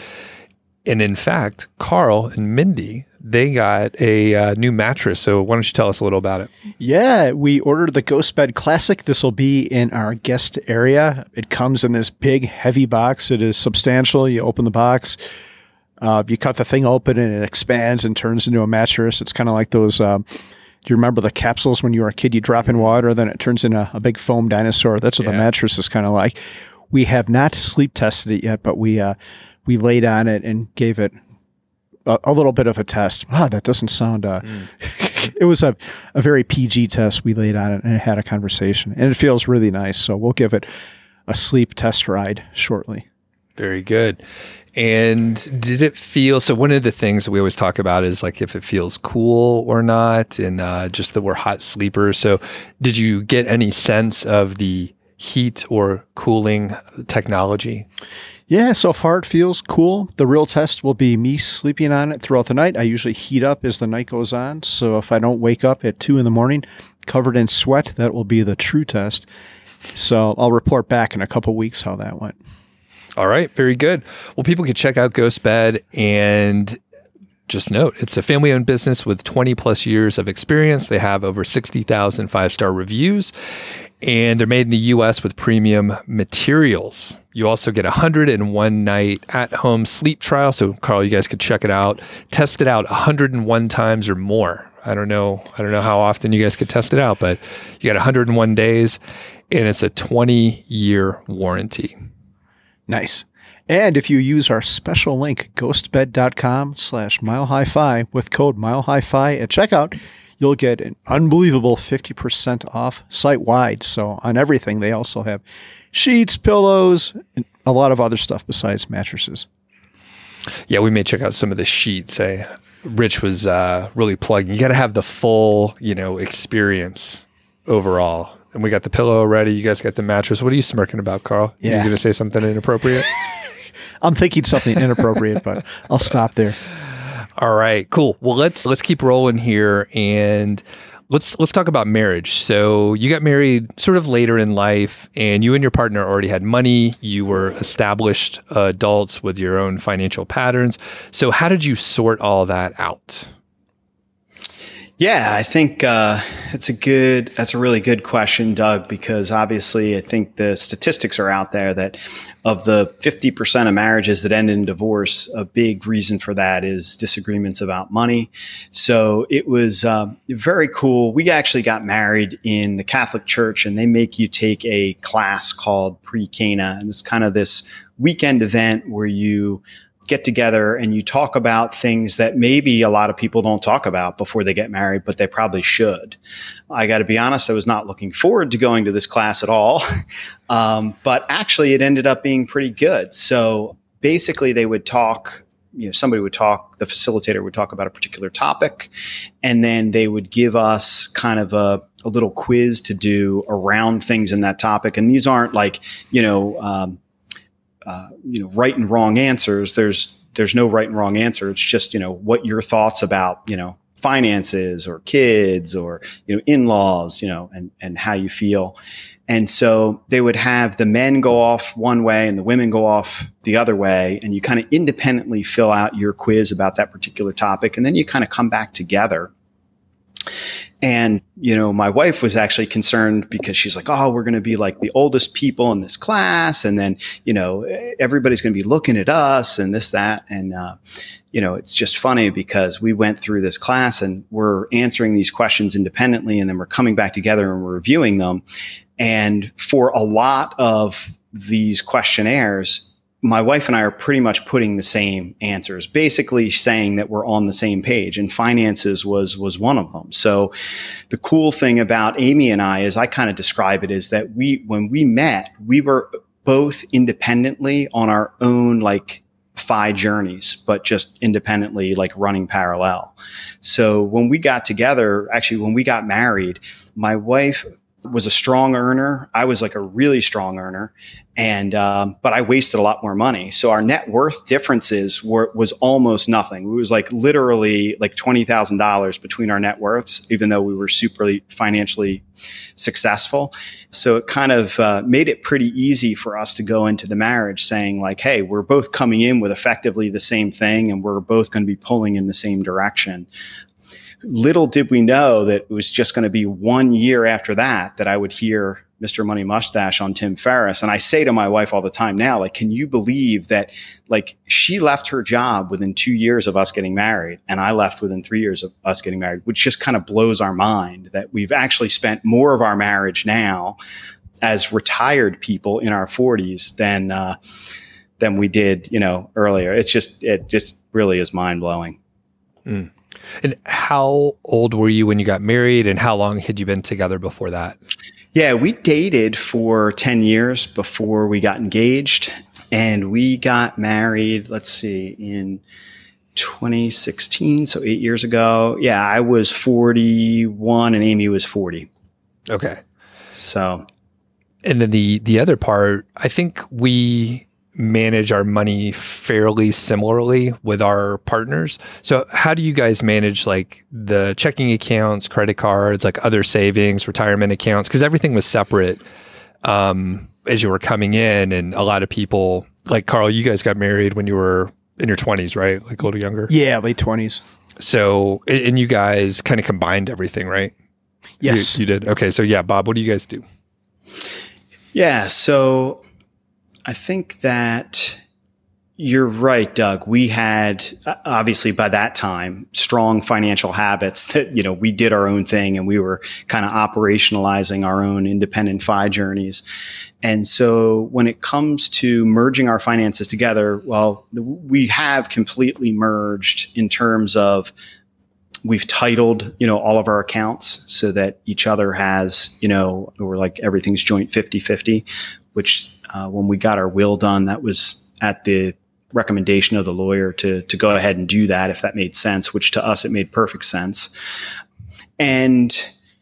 And in fact, Carl and Mindy, they got a uh, new mattress. So why don't you tell us a little about it? Yeah, we ordered the GhostBed Classic. This will be in our guest area. It comes in this big, heavy box. It is substantial. You open the box, uh, you cut the thing open, and it expands and turns into a mattress. It's kind of like those, uh, do you remember the capsules when you were a kid? You drop in water, then it turns into a big foam dinosaur. That's what yeah. the mattress is kind of like. We have not sleep tested it yet, but we uh, we laid on it and gave it a, a little bit of a test. Wow, that doesn't sound... Uh, mm. It was a, a very P G test. We laid on it and had a conversation. And it feels really nice. So we'll give it a sleep test ride shortly. Very good. And did it feel, so one of the things that we always talk about is like if it feels cool or not, and uh, just that we're hot sleepers. So did you get any sense of the heat or cooling technology? Yeah, so far it feels cool. The real test will be me sleeping on it throughout the night. I usually heat up as the night goes on. So if I don't wake up at two in the morning covered in sweat, that will be the true test. So I'll report back in a couple weeks how that went. All right. Very good. Well, people can check out GhostBed, and just note, it's a family-owned business with twenty plus years of experience. They have over sixty thousand five-star reviews, and they're made in the U S with premium materials. You also get a one hundred one night at-home sleep trial. So, Carl, you guys could check it out. Test it out one hundred one times or more. I don't know. I don't know how often you guys could test it out, but you got one hundred one days, and it's a twenty-year warranty. Nice. And if you use our special link, ghostbed.com slash milehighfi with code milehighfi at checkout, you'll get an unbelievable fifty percent off site-wide. So on everything, they also have sheets, pillows, and a lot of other stuff besides mattresses. Yeah, we may check out some of the sheets. Eh? Rich was uh, really plugging. You got to have the full, you know, experience overall. And we got the pillow already. You guys got the mattress. What are you smirking about, Carl? Yeah. You're going to say something inappropriate? I'm thinking something inappropriate, but I'll stop there. All right, cool. Well, let's let's keep rolling here, and let's let's talk about marriage. So you got married sort of later in life, and you and your partner already had money. You were established uh, adults with your own financial patterns. So how did you sort all that out? Yeah, I think uh, it's a good, that's a really good question, Doug, because obviously I think the statistics are out there that of the fifty percent of marriages that end in divorce, a big reason for that is disagreements about money. So it was um, very cool. We actually got married in the Catholic Church, and they make you take a class called Pre-Cana. And it's kind of this weekend event where you get together and you talk about things that maybe a lot of people don't talk about before they get married, but they probably should. I got to be honest, I was not looking forward to going to this class at all. um, but actually it ended up being pretty good. So basically they would talk, you know, somebody would talk, the facilitator would talk about a particular topic, and then they would give us kind of a, a little quiz to do around things in that topic. And these aren't like, you know, um, Uh, you know, right and wrong answers. There's there's no right and wrong answer. It's just, you know, what your thoughts about, you know, finances or kids or, you know, in-laws, you know, and, and how you feel. And so they would have the men go off one way and the women go off the other way. And you kind of independently fill out your quiz about that particular topic. And then you kind of come back together. And, you know, my wife was actually concerned because she's like, oh, we're going to be like the oldest people in this class. And then, you know, everybody's going to be looking at us and this, that. And, uh, you know, it's just funny because we went through this class and we're answering these questions independently, and then we're coming back together and we're reviewing them. And for a lot of these questionnaires, my wife and I are pretty much putting the same answers, basically saying that we're on the same page, and finances was, was one of them. So the cool thing about Amy and I is I kind of describe it as that we, when we met, we were both independently on our own, like F I journeys, but just independently, like running parallel. So when we got together, actually, when we got married, my wife was a strong earner. I was like a really strong earner. And, um, but I wasted a lot more money. So our net worth differences were, was almost nothing. It was like literally like twenty thousand dollars between our net worths, even though we were super financially successful. So it kind of uh, made it pretty easy for us to go into the marriage saying like, hey, we're both coming in with effectively the same thing, and we're both going to be pulling in the same direction. Little did we know that it was just going to be one year after that that I would hear Mister Money Mustache on Tim Ferriss. And I say to my wife all the time now, like, can you believe that, like, she left her job within two years of us getting married, and I left within three years of us getting married, which just kind of blows our mind that we've actually spent more of our marriage now as retired people in our forties than, uh, than we did, you know, earlier. It's just, it just really is mind blowing. Mm. And how old were you when you got married, and how long had you been together before that? Yeah, we dated for ten years before we got engaged, and we got married, let's see, in twenty sixteen, so eight years ago. Yeah, I was forty-one and Amy was forty. Okay. So. And then the, the other part, I think we manage our money fairly similarly with our partners. So how do you guys manage like the checking accounts, credit cards, like other savings, retirement accounts? Because everything was separate um, as you were coming in. And a lot of people, like Carl, you guys got married when you were in your twenties, right? Like a little younger? Yeah, late twenties. So, and you guys kind of combined everything, right? Yes. You, you did. Okay. So yeah, Bob, what do you guys do? Yeah. So I think that you're right, Doug. We had, obviously by that time, strong financial habits that, you know, we did our own thing and we were kind of operationalizing our own independent F I journeys. And so when it comes to merging our finances together, well, we have completely merged in terms of we've titled, you know, all of our accounts so that each other has, you know, we're like everything's joint fifty-fifty, which uh, when we got our will done, that was at the recommendation of the lawyer to to go ahead and do that if that made sense, which to us, it made perfect sense. And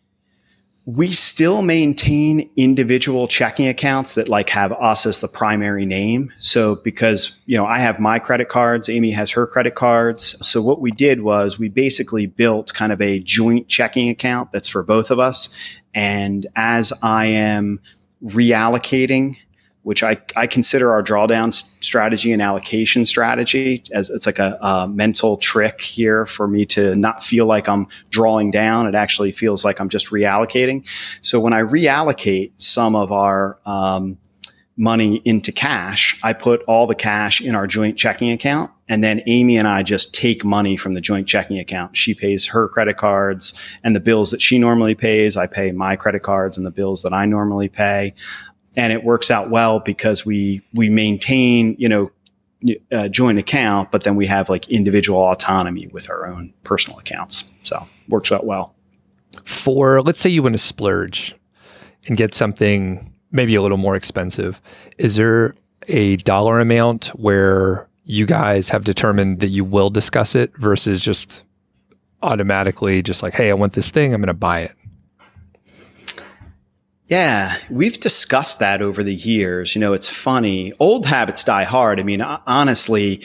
we still maintain individual checking accounts that like have us as the primary name. So because, you know, I have my credit cards, Amy has her credit cards. So what we did was we basically built kind of a joint checking account that's for both of us. And as I am reallocating which I, I consider our drawdown strategy and allocation strategy as it's like a, a mental trick here for me to not feel like I'm drawing down. It actually feels like I'm just reallocating. So when I reallocate some of our um, money into cash, I put all the cash in our joint checking account. And then Amy and I just take money from the joint checking account. She pays her credit cards and the bills that she normally pays. I pay my credit cards and the bills that I normally pay. And it works out well because we, we maintain, you know, a joint account, but then we have like individual autonomy with our own personal accounts. So works out well. For, let's say you want to splurge and get something maybe a little more expensive. Is there a dollar amount where you guys have determined that you will discuss it versus just automatically just like, hey, I want this thing, I'm going to buy it? Yeah, we've discussed that over the years. You know, it's funny. Old habits die hard. I mean, honestly,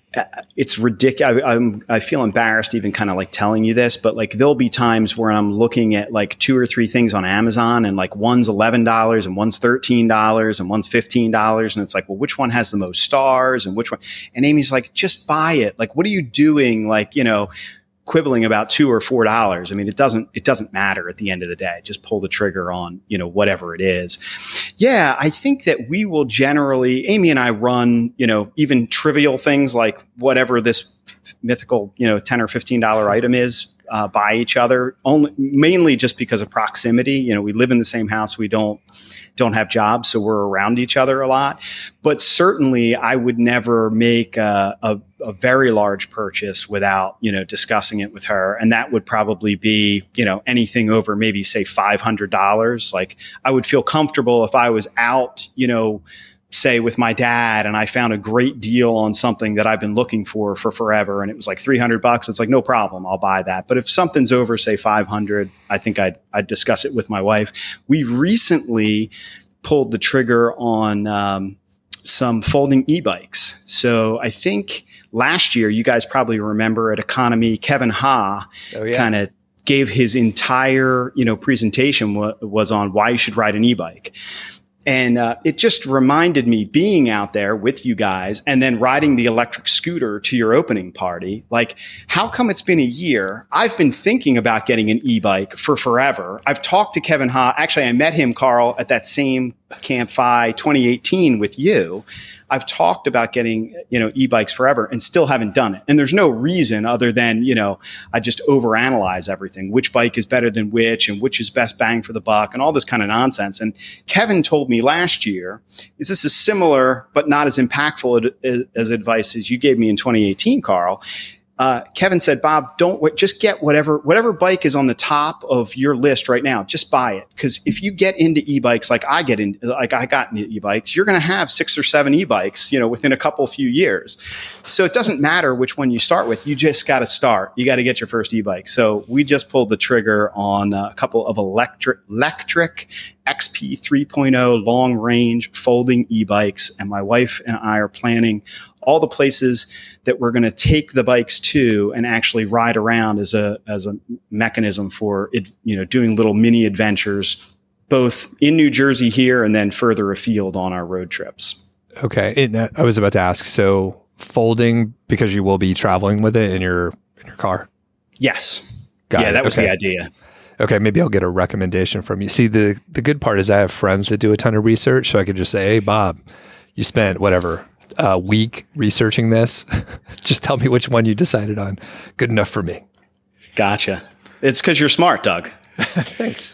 it's ridiculous. I, I'm, I feel embarrassed even kind of like telling you this, but like there'll be times where I'm looking at like two or three things on Amazon and like one's eleven dollars and one's thirteen dollars and one's fifteen dollars. And it's like, well, which one has the most stars and which one? And Amy's like, just buy it. Like, what are you doing? Like, you know, quibbling about two or four dollars. I mean, it doesn't, it doesn't matter at the end of the day. Just pull the trigger on, you know, whatever it is. Yeah. I think that we will generally, Amy and I run, you know, even trivial things like whatever this mythical, you know, ten or fifteen dollars item is, uh, by each other, only mainly just because of proximity. You know, we live in the same house. We don't, don't have jobs, so we're around each other a lot. But certainly I would never make a, a, a very large purchase without, you know, discussing it with her. And that would probably be, you know, anything over maybe say five hundred dollars. Like I would feel comfortable if I was out, you know, say with my dad and I found a great deal on something that I've been looking for for forever. And it was like three hundred bucks. It's like, no problem. I'll buy that. But if something's over, say five hundred, I think I'd, I'd discuss it with my wife. We recently pulled the trigger on, um, some folding e-bikes. So I think last year, you guys probably remember at Economy, Kevin Ha oh, yeah. kind of gave his entire, you know, presentation w- was on why you should ride an e-bike. And uh, it just reminded me being out there with you guys and then riding the electric scooter to your opening party. Like, how come it's been a year? I've been thinking about getting an e-bike for forever. I've talked to Kevin Ha. Actually, I met him, Carl, at that same Camp Fi twenty eighteen with you. I've talked about getting, you know, e-bikes forever and still haven't done it. And there's no reason other than, you know, I just overanalyze everything. Which bike is better than which and which is best bang for the buck and all this kind of nonsense. And Kevin told me last year, is this is similar but not as impactful as, as advice as you gave me in twenty eighteen, Carl. Uh, Kevin said, Bob, don't w- just get whatever, whatever bike is on the top of your list right now. Just buy it. Cause if you get into e-bikes, like I get in, like I got into e-bikes, you're going to have six or seven e-bikes, you know, within a couple few years. So it doesn't matter which one you start with. You just got to start. You got to get your first e-bike. So we just pulled the trigger on a couple of electric, electric X P three point oh long range folding e-bikes. And my wife and I are planning all the places that we're going to take the bikes to and actually ride around as a, as a mechanism for it, you know, doing little mini adventures, both in New Jersey here and then further afield on our road trips. Okay. It, I was about to ask, so folding because you will be traveling with it in your, in your car? Yes. Got yeah, it. that was okay. the idea. Okay, maybe I'll get a recommendation from you. See, the, the good part is I have friends that do a ton of research, so I could just say, hey, Bob, you spent whatever, a week researching this. Just tell me which one you decided on. Good enough for me. Gotcha. It's because you're smart, Doug. Thanks.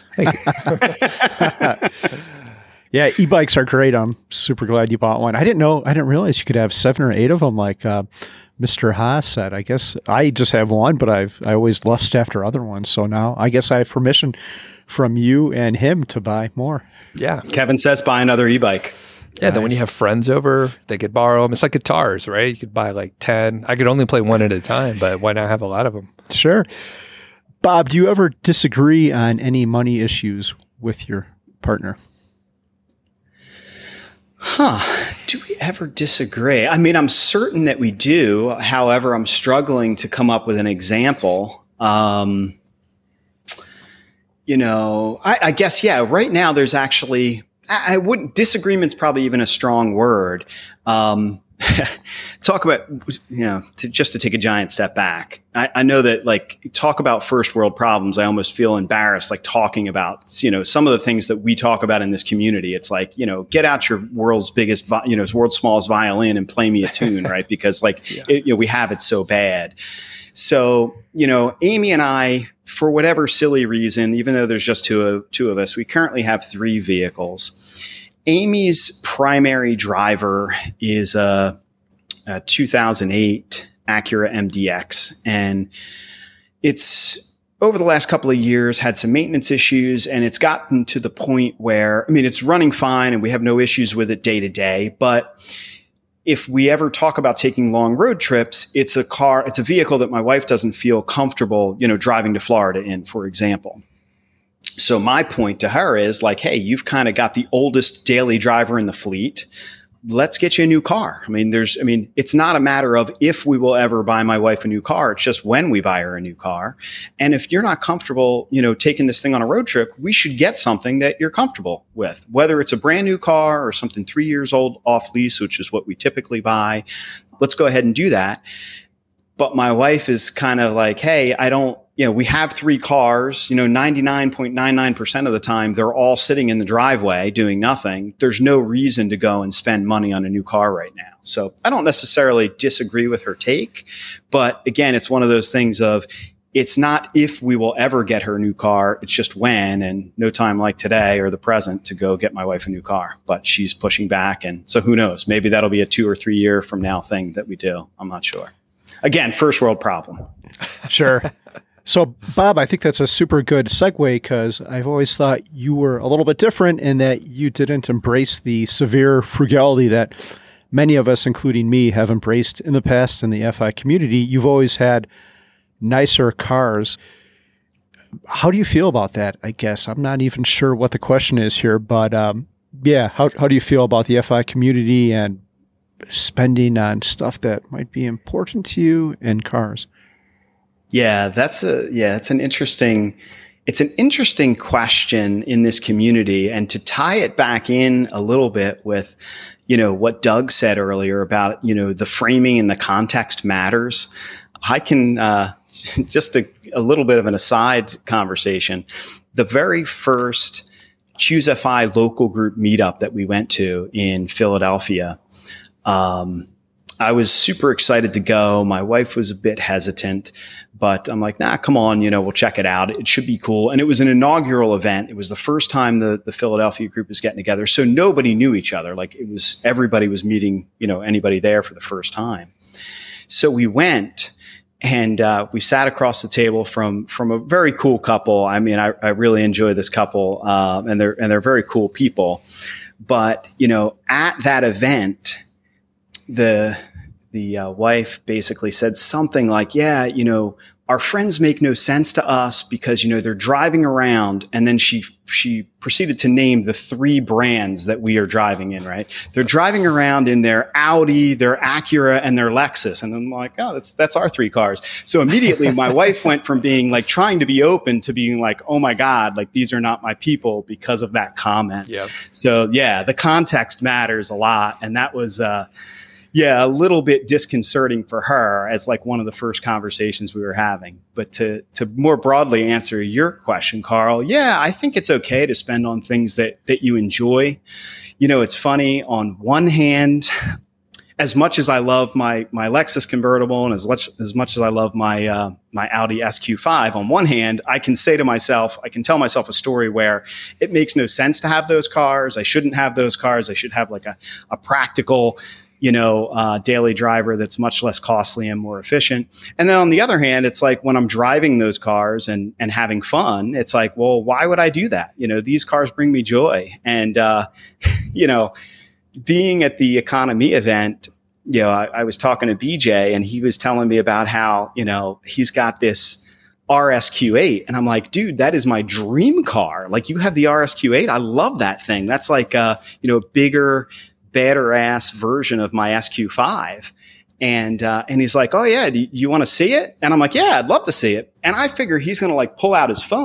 Thank you. Yeah, e-bikes are great. I'm super glad you bought one. I didn't know, I didn't realize you could have seven or eight of them like uh, Mister Haas said. I guess I just have one, but I've I always lust after other ones. So now I guess I have permission from you and him to buy more. Yeah. Kevin says buy another e-bike. Yeah, nice. Then when you have friends over, they could borrow them. It's like guitars, right? You could buy like ten. I could only play one at a time, but why not have a lot of them? Sure. Bob, do you ever disagree on any money issues with your partner? Huh. Do we ever disagree? I mean, I'm certain that we do. However, I'm struggling to come up with an example. Um, you know, I, I guess, yeah, right now there's actually I, I wouldn't, disagreement's probably even a strong word. Um, talk about, you know, to, just to take a giant step back. I, I know that like talk about first world problems. I almost feel embarrassed, like talking about, you know, some of the things that we talk about in this community. It's like, you know, get out your world's biggest, vi- you know, world's smallest violin and play me a tune, right? Because like, yeah. it, you know, we have it so bad. So, you know, Amy and I, for whatever silly reason, even though there's just two of, two of us, we currently have three vehicles. Amy's primary driver is a, a two thousand eight Acura M D X, and it's over the last couple of years had some maintenance issues, and it's gotten to the point where, I mean, it's running fine and we have no issues with it day to day, but if we ever talk about taking long road trips, it's a car, it's a vehicle that my wife doesn't feel comfortable, you know, driving to Florida in, for example. So my point to her is like, hey, you've kind of got the oldest daily driver in the fleet. Let's get you a new car. I mean, there's, I mean, it's not a matter of if we will ever buy my wife a new car. It's just when we buy her a new car. And if you're not comfortable, you know, taking this thing on a road trip, we should get something that you're comfortable with, whether it's a brand new car or something three years old off lease, which is what we typically buy. Let's go ahead and do that. But my wife is kind of like, hey, I don't, you know, we have three cars, you know, ninety-nine point nine nine percent of the time, they're all sitting in the driveway doing nothing. There's no reason to go and spend money on a new car right now. So I don't necessarily disagree with her take. But again, it's one of those things of it's not if we will ever get her a new car. It's just when, and no time like today or the present to go get my wife a new car. But she's pushing back. And so who knows? Maybe that'll be a two or three year from now thing that we do. I'm not sure. Again, first world problem. Sure. So, Bob, I think that's a super good segue because I've always thought you were a little bit different in that you didn't embrace the severe frugality that many of us, including me, have embraced in the past in the F I community. You've always had nicer cars. How do you feel about that, I guess? I'm not even sure what the question is here, but um, yeah, how how do you feel about the F I community and spending on stuff that might be important to you in cars? Yeah, that's a, yeah, it's an interesting, it's an interesting question in this community. And to tie it back in a little bit with, you know, what Doug said earlier about, you know, the framing and the context matters. I can, uh, just a, a little bit of an aside conversation. The very first Choose F I local group meetup that we went to in Philadelphia, um, I was super excited to go. My wife was a bit hesitant, but I'm like, nah, come on, you know, we'll check it out. It should be cool. And it was an inaugural event. It was the first time the, the Philadelphia group was getting together. So nobody knew each other. Like it was, everybody was meeting, you know, anybody there for the first time. So we went and, uh, we sat across the table from, from a very cool couple. I mean, I, I really enjoy this couple, uh, and they're, and they're very cool people. But, you know, at that event, the the uh, wife basically said something like, yeah, you know, our friends make no sense to us because, you know, they're driving around. And then she she proceeded to name the three brands that we are driving in, right? They're driving around in their Audi, their Acura, and their Lexus. And I'm like, oh, that's that's our three cars. So immediately my wife went from being like trying to be open to being like, oh my God, like these are not my people because of that comment. Yep. So yeah, the context matters a lot. And that was, uh, yeah, a little bit disconcerting for her as like one of the first conversations we were having. But to to more broadly answer your question, Carl, yeah, I think it's okay to spend on things that that you enjoy. You know, it's funny. On one hand, as much as I love my my Lexus convertible and as much as much as I love my uh, my Audi S Q five, on one hand, I can say to myself, I can tell myself a story where it makes no sense to have those cars. I shouldn't have those cars. I should have like a a practical, you know, uh, daily driver that's much less costly and more efficient. And then on the other hand, it's like when I'm driving those cars and, and having fun, it's like, well, why would I do that? You know, these cars bring me joy. And, uh, you know, being at the economy event, you know, I, I was talking to B J and he was telling me about how, you know, he's got this R S Q eight. And I'm like, dude, that is my dream car. Like you have the R S Q eight. I love that thing. That's like, uh, you know, bigger, badder ass version of my S Q five. And, uh, and he's like, oh yeah, do you, you want to see it? And I'm like, yeah, I'd love to see it. And I figure he's going to like pull out his phone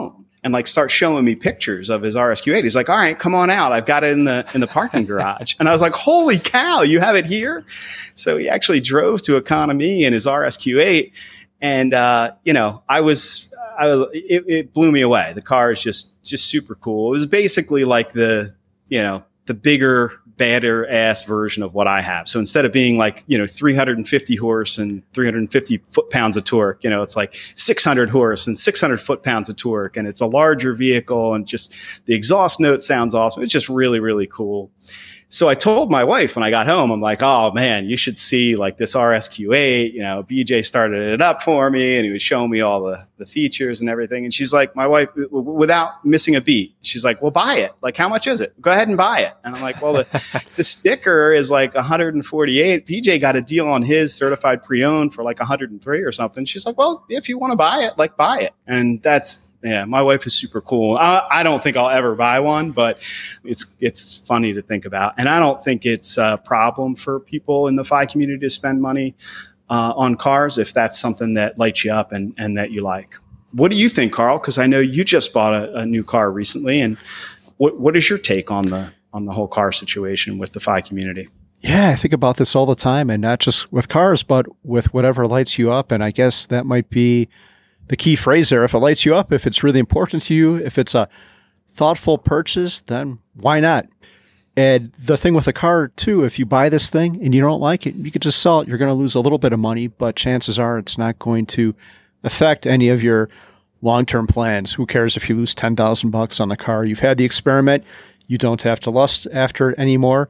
and like start showing me pictures of his R S Q eight. He's like, all right, come on out. I've got it in the, in the parking garage. And I was like, holy cow, you have it here? So he actually drove to Economy in his R S Q eight. And, uh, you know, I was, I, it, it blew me away. The car is just, just super cool. It was basically like the, you know, the bigger, badder ass version of what I have. So instead of being like, you know, three hundred fifty horse and three hundred fifty foot pounds of torque, you know, it's like six hundred horse and six hundred foot pounds of torque. And it's a larger vehicle, and just the exhaust note sounds awesome. It's just really, really cool. So I told my wife when I got home, I'm like, oh man, you should see like this R S Q eight, you know, B J started it up for me and he was showing me all the, the features and everything. And she's like, my wife, w- without missing a beat, she's like, well, buy it. Like, how much is it? Go ahead and buy it. And I'm like, well, the, the sticker is like one hundred forty-eight. B J got a deal on his certified pre-owned for like one hundred three or something. She's like, well, if you want to buy it, like buy it. And that's, yeah, my wife is super cool. I, I don't think I'll ever buy one, but it's it's funny to think about. And I don't think it's a problem for people in the F I community to spend money uh, on cars if that's something that lights you up and, and that you like. What do you think, Carl? Because I know you just bought a, a new car recently. And what what is your take on the on the whole car situation with the F I community? Yeah, I think about this all the time, and not just with cars, but with whatever lights you up. And I guess that might be the key phrase there. If it lights you up, if it's really important to you, if it's a thoughtful purchase, then why not? And the thing with a car too, if you buy this thing and you don't like it, you could just sell it. You're going to lose a little bit of money, but chances are it's not going to affect any of your long-term plans. Who cares if you lose ten thousand bucks on the car? You've had the experiment. You don't have to lust after it anymore.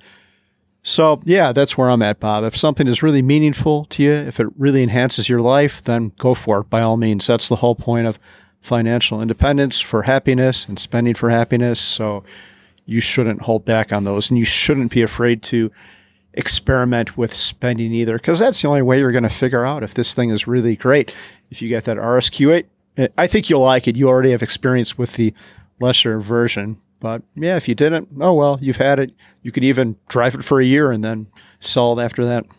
So yeah, that's where I'm at, Bob. If something is really meaningful to you, if it really enhances your life, then go for it by all means. That's the whole point of financial independence, for happiness and spending for happiness. So you shouldn't hold back on those, and you shouldn't be afraid to experiment with spending either, because that's the only way you're going to figure out if this thing is really great. If you get that R S Q eight, I think you'll like it. You already have experience with the lesser version. But yeah, if you didn't, oh well, you've had it. You could even drive it for a year and then sell it after that.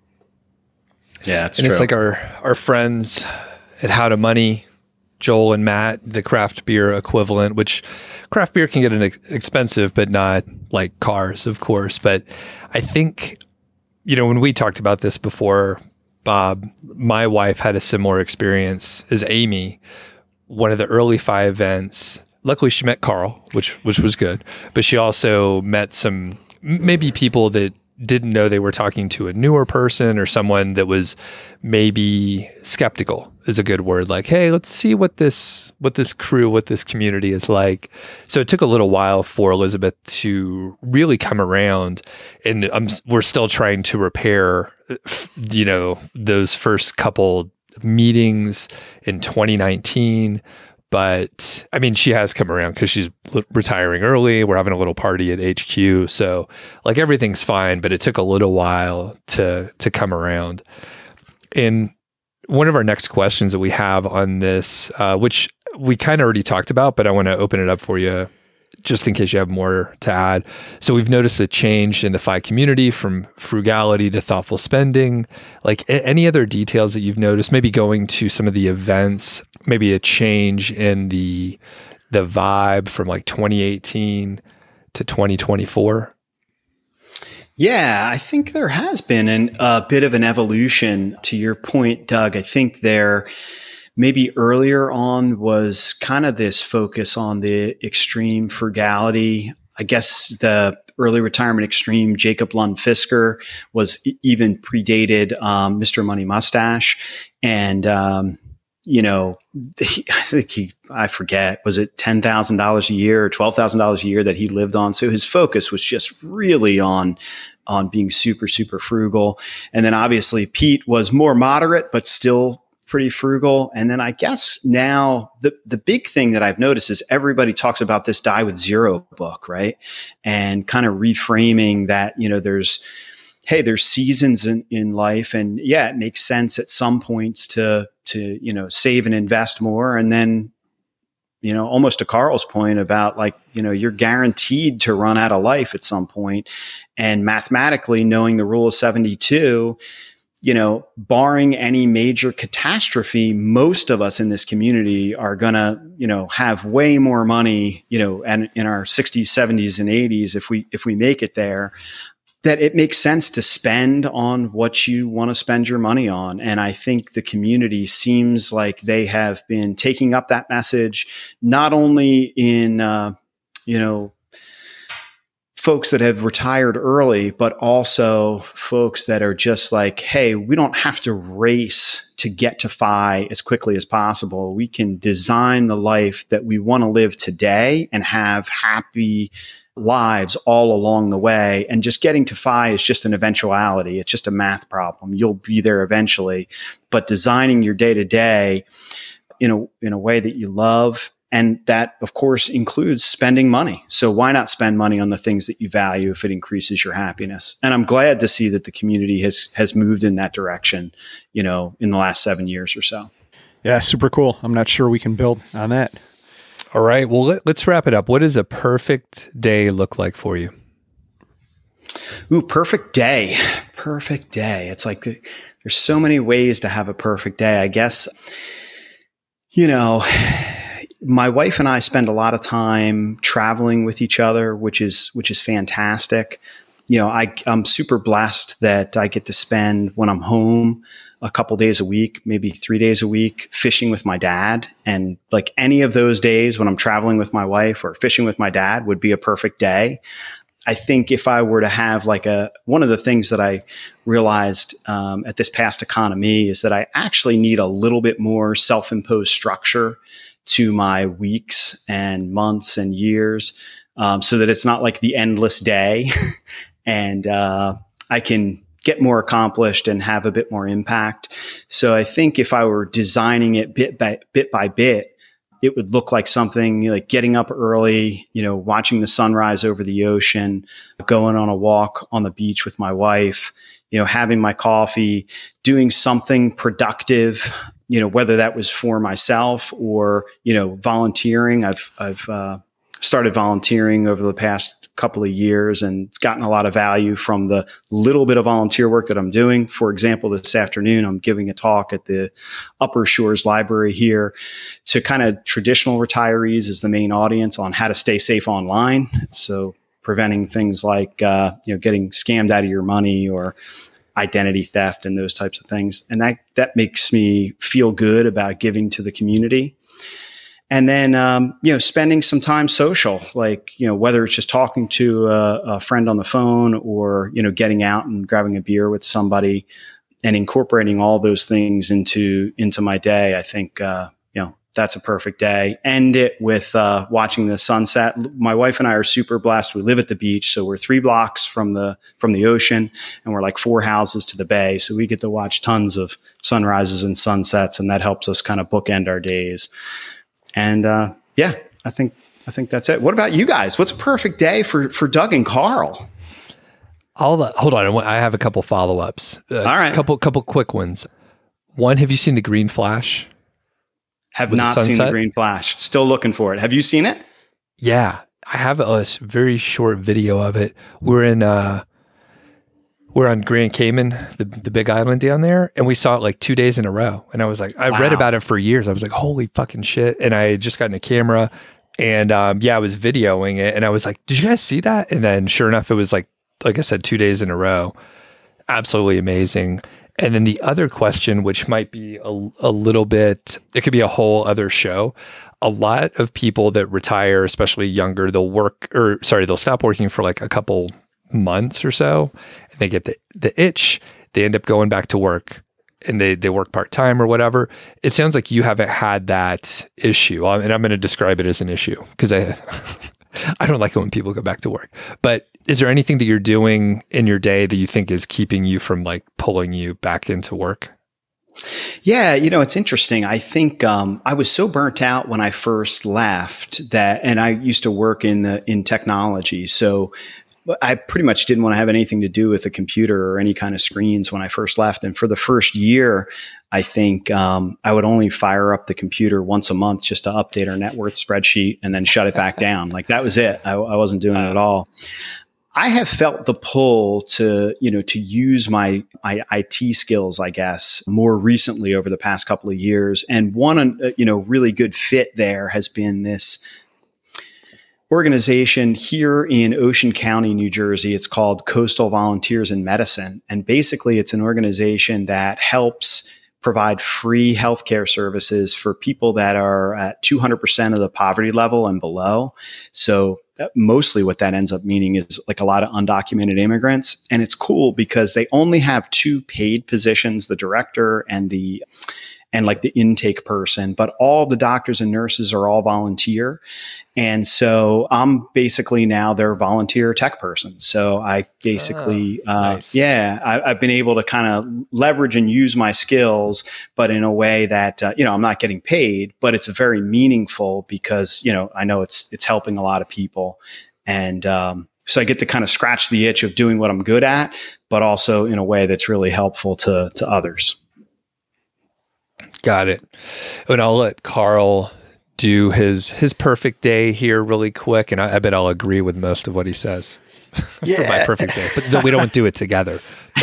Yeah, it's and true. It's like our our friends at How to Money, Joel and Matt, the craft beer equivalent, which craft beer can get an ex- expensive, but not like cars, of course. But I think, you know, when we talked about this before, Bob, my wife had a similar experience as Amy. One of the early F I events. Luckily, she met Carl, which which was good. But she also met some maybe people that didn't know they were talking to a newer person, or someone that was maybe skeptical is a good word. Like, hey, let's see what this what this crew, what this community is like. So it took a little while for Elizabeth to really come around, and um, we're still trying to repair, you know, those first couple meetings in twenty nineteen. But I mean, she has come around because she's l- retiring early. We're having a little party at H Q. So like everything's fine, but it took a little while to, to come around. And one of our next questions that we have on this, uh, which we kind of already talked about, but I want to open it up for you just in case you have more to add. So we've noticed a change in the F I community from frugality to thoughtful spending. Like a- any other details that you've noticed, maybe going to some of the events, maybe a change in the the vibe from like twenty eighteen to twenty twenty-four? Yeah, I think there has been an, a bit of an evolution. To your point, Doug, I think there maybe earlier on was kind of this focus on the extreme frugality. I guess the early retirement extreme, Jacob Lund Fisker, was e- even predated um, Mister Money Mustache. And, um, you know, he, I think he, I forget, was it ten thousand dollars a year or twelve thousand dollars a year that he lived on? So his focus was just really on, on being super, super frugal. And then obviously Pete was more moderate, but still pretty frugal. And then I guess now the, the big thing that I've noticed is everybody talks about this Die with Zero book, right? And kind of reframing that, you know, there's, hey, there's seasons in, in life. And yeah, it makes sense at some points to, to, you know, save and invest more. And then, you know, almost to Carl's point about like, you know, you're guaranteed to run out of life at some point. And mathematically knowing the rule of seventy-two, you know, barring any major catastrophe, most of us in this community are going to, you know, have way more money, you know, and in our sixties, seventies and eighties, if we, if we make it there, that it makes sense to spend on what you want to spend your money on. And I think the community seems like they have been taking up that message, not only in, uh, you know, folks that have retired early, but also folks that are just like, hey, we don't have to race to get to F I as quickly as possible. We can design the life that we want to live today and have happy lives all along the way. And just getting to F I is just an eventuality. It's just a math problem. You'll be there eventually. But designing your day to day in a in a way that you love, and that, of course, includes spending money. So why not spend money on the things that you value if it increases your happiness? And I'm glad to see that the community has has moved in that direction, you know, in the last seven years or so. Yeah, super cool. I'm not sure we can build on that. All right. Well, let, let's wrap it up. What does a perfect day look like for you? Ooh, perfect day. Perfect day. It's like the, there's so many ways to have a perfect day. I guess, you know, my wife and I spend a lot of time traveling with each other, which is which is fantastic. You know, I, I'm super blessed that I get to spend when I'm home a couple days a week, maybe three days a week, fishing with my dad. And like any of those days when I'm traveling with my wife or fishing with my dad would be a perfect day. I think if I were to have like a, one of the things that I realized um, at this past economy is that I actually need a little bit more self-imposed structure to my weeks and months and years, um, so that it's not like the endless day and uh, I can get more accomplished and have a bit more impact. So I think if I were designing it bit by bit by bit, it would look like something like getting up early, you know, watching the sunrise over the ocean, going on a walk on the beach with my wife, you know, having my coffee, doing something productive, you know, whether that was for myself or, you know, volunteering. I've, I've, uh, started volunteering over the past couple of years and gotten a lot of value from the little bit of volunteer work that I'm doing. For example, this afternoon, I'm giving a talk at the Upper Shores Library here to kind of traditional retirees as the main audience on how to stay safe online. So preventing things like, uh, you know, getting scammed out of your money or identity theft and those types of things. And that, that makes me feel good about giving to the community. And then, um, you know, spending some time social, like, you know, whether it's just talking to a, a friend on the phone or, you know, getting out and grabbing a beer with somebody and incorporating all those things into, into my day. I think, uh, you know, that's a perfect day. End it with, uh, watching the sunset. My wife and I are super blessed. We live at the beach. So we're three blocks from the, from the ocean and we're like four houses to the bay. So we get to watch tons of sunrises and sunsets, and that helps us kind of bookend our days. And, uh, yeah, I think, I think that's it. What about you guys? What's a perfect day for, for Doug and Carl? I'll, uh, hold on. I have a couple follow-ups. Uh, All right. Couple, couple quick ones. One, have you seen the Green Flash? Have not seen the Green Flash. Still looking for it. Have you seen it? Yeah. I have a very short video of it. We're in, uh, we're on Grand Cayman, the the big island down there, and we saw it like two days in a row. And I was like, I wow. read about it for years. I was like, holy fucking shit. And I had just gotten a camera and, um, yeah, I was videoing it and I was like, did you guys see that? And then sure enough, it was like, like I said, two days in a row. Absolutely amazing. And then the other question, which might be a, a little bit, it could be a whole other show. A lot of people that retire, especially younger, they'll work or sorry, they'll stop working for like a couple months or so, and they get the, the itch. They end up going back to work and they, they work part-time or whatever. It sounds like you haven't had that issue. And I'm going to describe it as an issue because I, I don't like it when people go back to work. But is there anything that you're doing in your day that you think is keeping you from like pulling you back into work? Yeah, you know, it's interesting. I think um, I was so burnt out when I first left that, and I used to work in the in technology. So I pretty much didn't want to have anything to do with a computer or any kind of screens when I first left. And for the first year, I think um, I would only fire up the computer once a month just to update our net worth spreadsheet and then shut it back down. Like that was it. I, I wasn't doing it at all. I have felt the pull to, you know, to use my, my I T skills, I guess, more recently over the past couple of years. And one, uh, you know, really good fit there has been this organization here in Ocean County, New Jersey. It's called Coastal Volunteers in Medicine. And basically it's an organization that helps provide free healthcare services for people that are at two hundred percent of the poverty level and below. So that mostly what that ends up meaning is like a lot of undocumented immigrants. And it's cool because they only have two paid positions, the director and the and like the intake person, but all the doctors and nurses are all volunteer. And so I'm basically now their volunteer tech person. So I basically, oh, uh, nice. yeah, I, I've been able to kind of leverage and use my skills, but in a way that, uh, you know, I'm not getting paid, but it's very meaningful because, you know, I know it's, it's helping a lot of people. And, um, so I get to kind of scratch the itch of doing what I'm good at, but also in a way that's really helpful to, to others. Got it. And I'll let Carl do his his perfect day here really quick, and I, I bet I'll agree with most of what he says. Yeah. For my perfect day, but no, we don't do it together.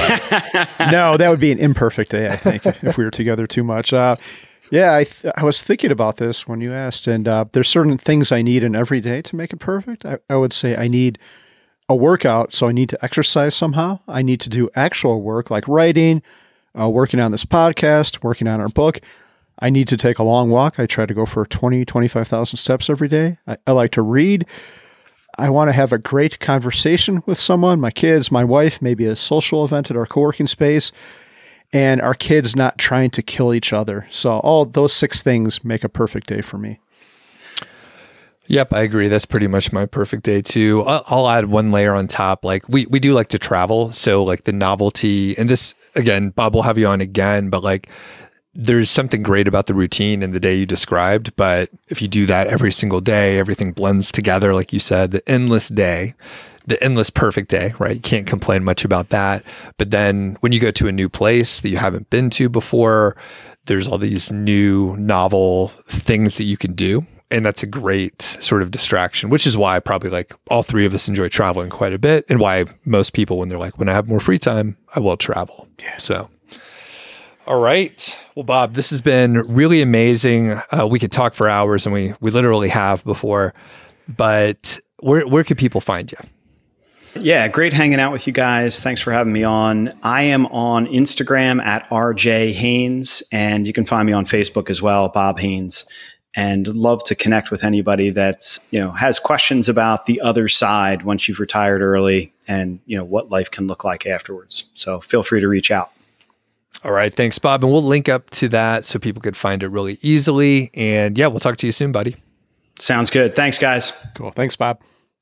No, that would be an imperfect day, I think, if we were together too much. Uh, yeah, I th- I was thinking about this when you asked, and uh, there's certain things I need in every day to make it perfect. I, I would say I need a workout, so I need to exercise somehow. I need to do actual work like writing, Uh, working on this podcast, working on our book. I need to take a long walk. I try to go for twenty, twenty-five thousand steps every day. I, I like to read. I want to have a great conversation with someone, my kids, my wife, maybe a social event at our co-working space, and our kids not trying to kill each other. So all those six things make a perfect day for me. Yep, I agree. That's pretty much my perfect day too. I'll, I'll add one layer on top. Like we, we do like to travel. So like the novelty, and this, again, Bob will have you on again, but like there's something great about the routine and the day you described. But if you do that every single day, everything blends together. Like you said, the endless day, the endless perfect day, right? You can't complain much about that. But then when you go to a new place that you haven't been to before, there's all these new novel things that you can do. And that's a great sort of distraction, which is why probably like all three of us enjoy traveling quite a bit, and why most people, when they're like, when I have more free time, I will travel. Yeah. So, all right. Well, Bob, this has been really amazing. Uh, we could talk for hours, and we we literally have before, but where where could people find you? Yeah, great hanging out with you guys. Thanks for having me on. I am on Instagram at R J Haynes, and you can find me on Facebook as well, Bob Haynes. And love to connect with anybody that's, you know, has questions about the other side once you've retired early and, you know, what life can look like afterwards. So feel free to reach out. All right. Thanks, Bob. And we'll link up to that so people could find it really easily. And yeah, we'll talk to you soon, buddy. Sounds good. Thanks, guys. Cool. Thanks, Bob.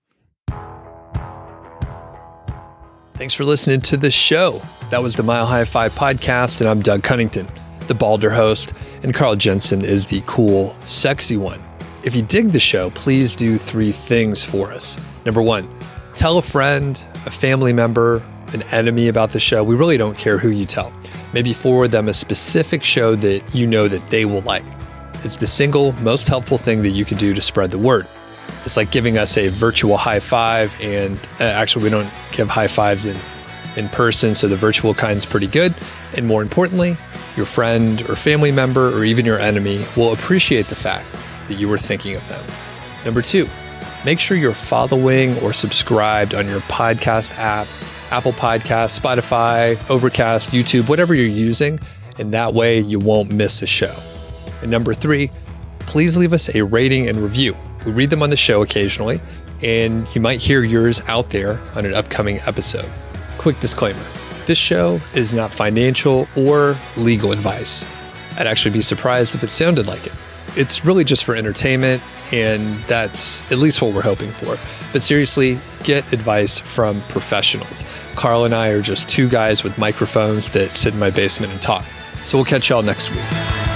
Thanks for listening to the show. That was the Mile High Five podcast, and I'm Doug Cunnington, the Balder host, and Carl Jensen is the cool, sexy one. If you dig the show, please do three things for us. Number one, tell a friend, a family member, an enemy about the show. We really don't care who you tell. Maybe forward them a specific show that you know that they will like. It's the single most helpful thing that you can do to spread the word. It's like giving us a virtual high five, and uh, actually we don't give high fives in, in person, so the virtual kind's pretty good. And more importantly, your friend or family member or even your enemy will appreciate the fact that you were thinking of them. Number two, make sure you're following or subscribed on your podcast app, Apple Podcasts, Spotify, Overcast, YouTube, whatever you're using, and that way you won't miss a show. And number three, please leave us a rating and review. We read them on the show occasionally, and you might hear yours out there on an upcoming episode. Quick disclaimer. This show is not financial or legal advice. I'd actually be surprised if it sounded like it. It's really just for entertainment, and that's at least what we're hoping for. But seriously, get advice from professionals. Carl and I are just two guys with microphones that sit in my basement and talk. So we'll catch y'all next week.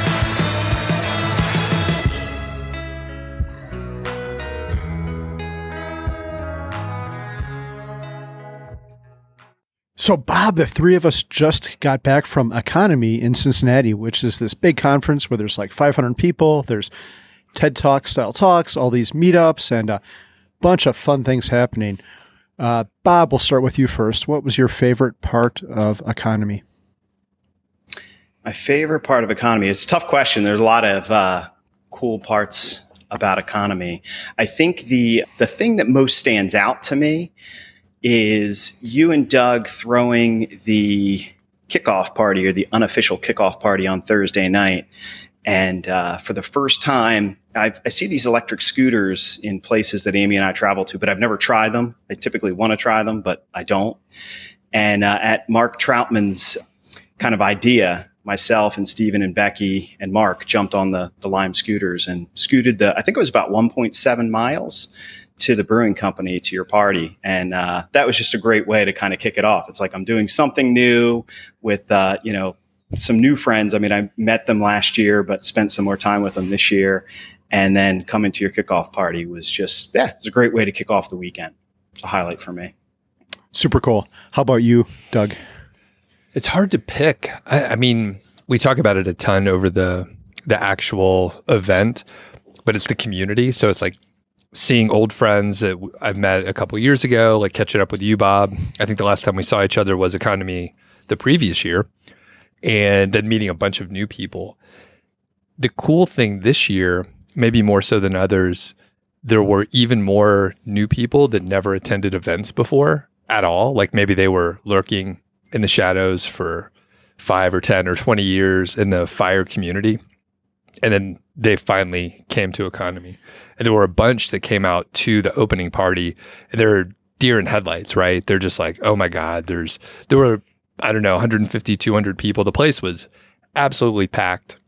So, Bob, the three of us just got back from Economy in Cincinnati, which is this big conference where there's like five hundred people. There's TED Talk style talks, all these meetups, and a bunch of fun things happening. Uh, Bob, we'll start with you first. What was your favorite part of economy? My favorite part of economy. It's a tough question. There's a lot of uh, cool parts about economy. I think the the thing that most stands out to me is you and Doug throwing the kickoff party or the unofficial kickoff party on Thursday night. And uh, for the first time, I've, I see these electric scooters in places that Amy and I travel to, but I've never tried them. I typically want to try them, but I don't. And uh, at Mark Troutman's kind of idea, myself and Stephen and Becky and Mark jumped on the, the Lime scooters and scooted the, I think it was about one point seven miles to the brewing company, to your party. And uh, that was just a great way to kind of kick it off. It's like, I'm doing something new with, uh, you know, some new friends. I mean, I met them last year, but spent some more time with them this year. And then coming to your kickoff party was just, yeah, it was a great way to kick off the weekend. It's a highlight for me. Super cool. How about you, Doug? It's hard to pick. I, I mean, we talk about it a ton over the the actual event, but it's the community. So it's like seeing old friends that I've met a couple of years ago, like catching up with you, Bob. I think the last time we saw each other was Economy the previous year, and then meeting a bunch of new people. The cool thing this year, maybe more so than others, there were even more new people that never attended events before at all. Like maybe they were lurking in the shadows for five or ten or twenty years in the fire community. And then they finally came to Economy. And there were a bunch that came out to the opening party, and they're deer in headlights, right? They're just like, oh my God, there's, there were, I don't know, one hundred fifty, two hundred people. The place was absolutely packed,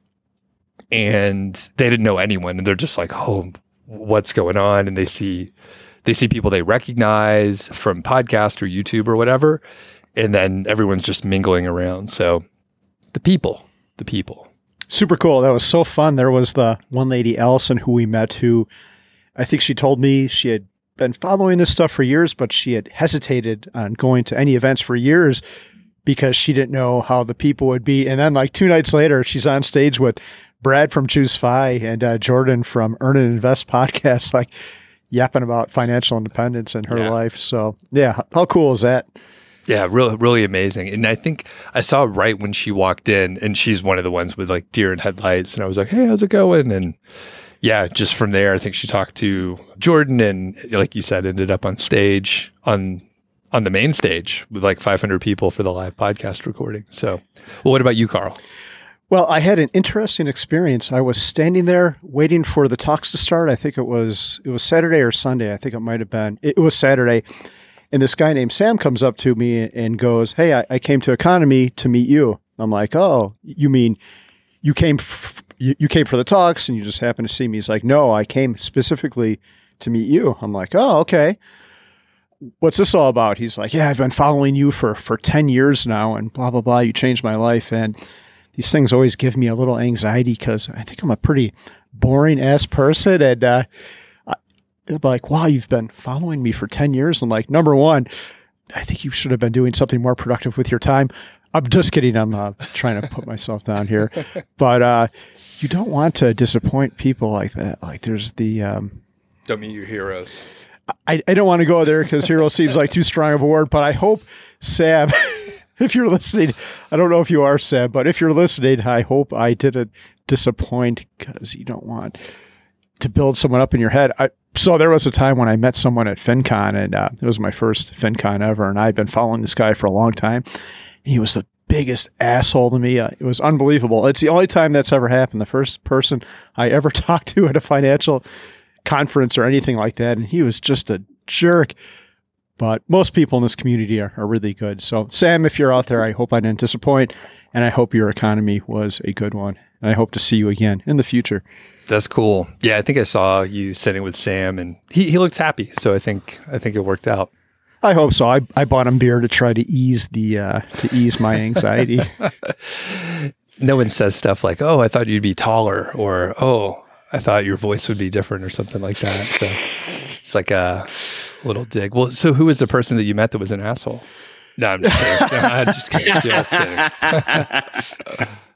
and they didn't know anyone. And they're just like, oh, what's going on? And they see, they see people they recognize from podcast or YouTube or whatever. And then everyone's just mingling around. So the people, the people. Super cool. That was so fun. There was the one lady, Allison, who we met, who I think she told me she had been following this stuff for years, but she had hesitated on going to any events for years because she didn't know how the people would be. And then like two nights later, she's on stage with Brad from Choose Fi and uh, Jordan from Earn and Invest podcast, like yapping about financial independence in her Yeah. life. So yeah, how cool is that? Yeah, really, really amazing. And I think I saw right when she walked in, and she's one of the ones with like deer in headlights. And I was like, hey, how's it going? And yeah, just from there, I think she talked to Jordan, and like you said, ended up on stage on on the main stage with like five hundred people for the live podcast recording. So, well, what about you, Carl? Well, I had an interesting experience. I was standing there waiting for the talks to start. I think it was it was Saturday or Sunday. I think it might have been. It was Saturday. And this guy named Sam comes up to me and goes, hey, I, I came to Economy to meet you. I'm like, oh, you mean you came f- you, you came for the talks and you just happened to see me? He's like, no, I came specifically to meet you. I'm like, oh, okay. What's this all about? He's like, yeah, I've been following you for, for ten years now and blah, blah, blah. You changed my life. And these things always give me a little anxiety because I think I'm a pretty boring ass person. And, uh, they're like, wow, you've been following me for ten years. I'm like, number one, I think you should have been doing something more productive with your time. I'm just kidding. I'm uh, trying to put myself down here. But uh, you don't want to disappoint people like that. Like there's the... Um, Don't meet your heroes. I, I don't want to go there because hero seems like too strong of a word, but I hope, Sam, if you're listening, I don't know if you are, Sam, but if you're listening, I hope I didn't disappoint because you don't want to build someone up in your head. I, so there was a time when I met someone at FinCon, and uh, it was my first FinCon ever, and I had been following this guy for a long time. And he was the biggest asshole to me. Uh, it was unbelievable. It's the only time that's ever happened. The first person I ever talked to at a financial conference or anything like that, and he was just a jerk. But most people in this community are, are really good. So, Sam, if you're out there, I hope I didn't disappoint, and I hope your economy was a good one. And I hope to see you again in the future. That's cool. Yeah, I think I saw you sitting with Sam, and he, he looked happy. So I think I think it worked out. I hope so. I, I bought him beer to try to ease the uh, to ease my anxiety. No one says stuff like, "Oh, I thought you'd be taller," or "Oh, I thought your voice would be different," or something like that. So it's like a little dig. Well, so who was the person that you met that was an asshole? No, I'm just kidding. No, I'm just kidding. Just kidding.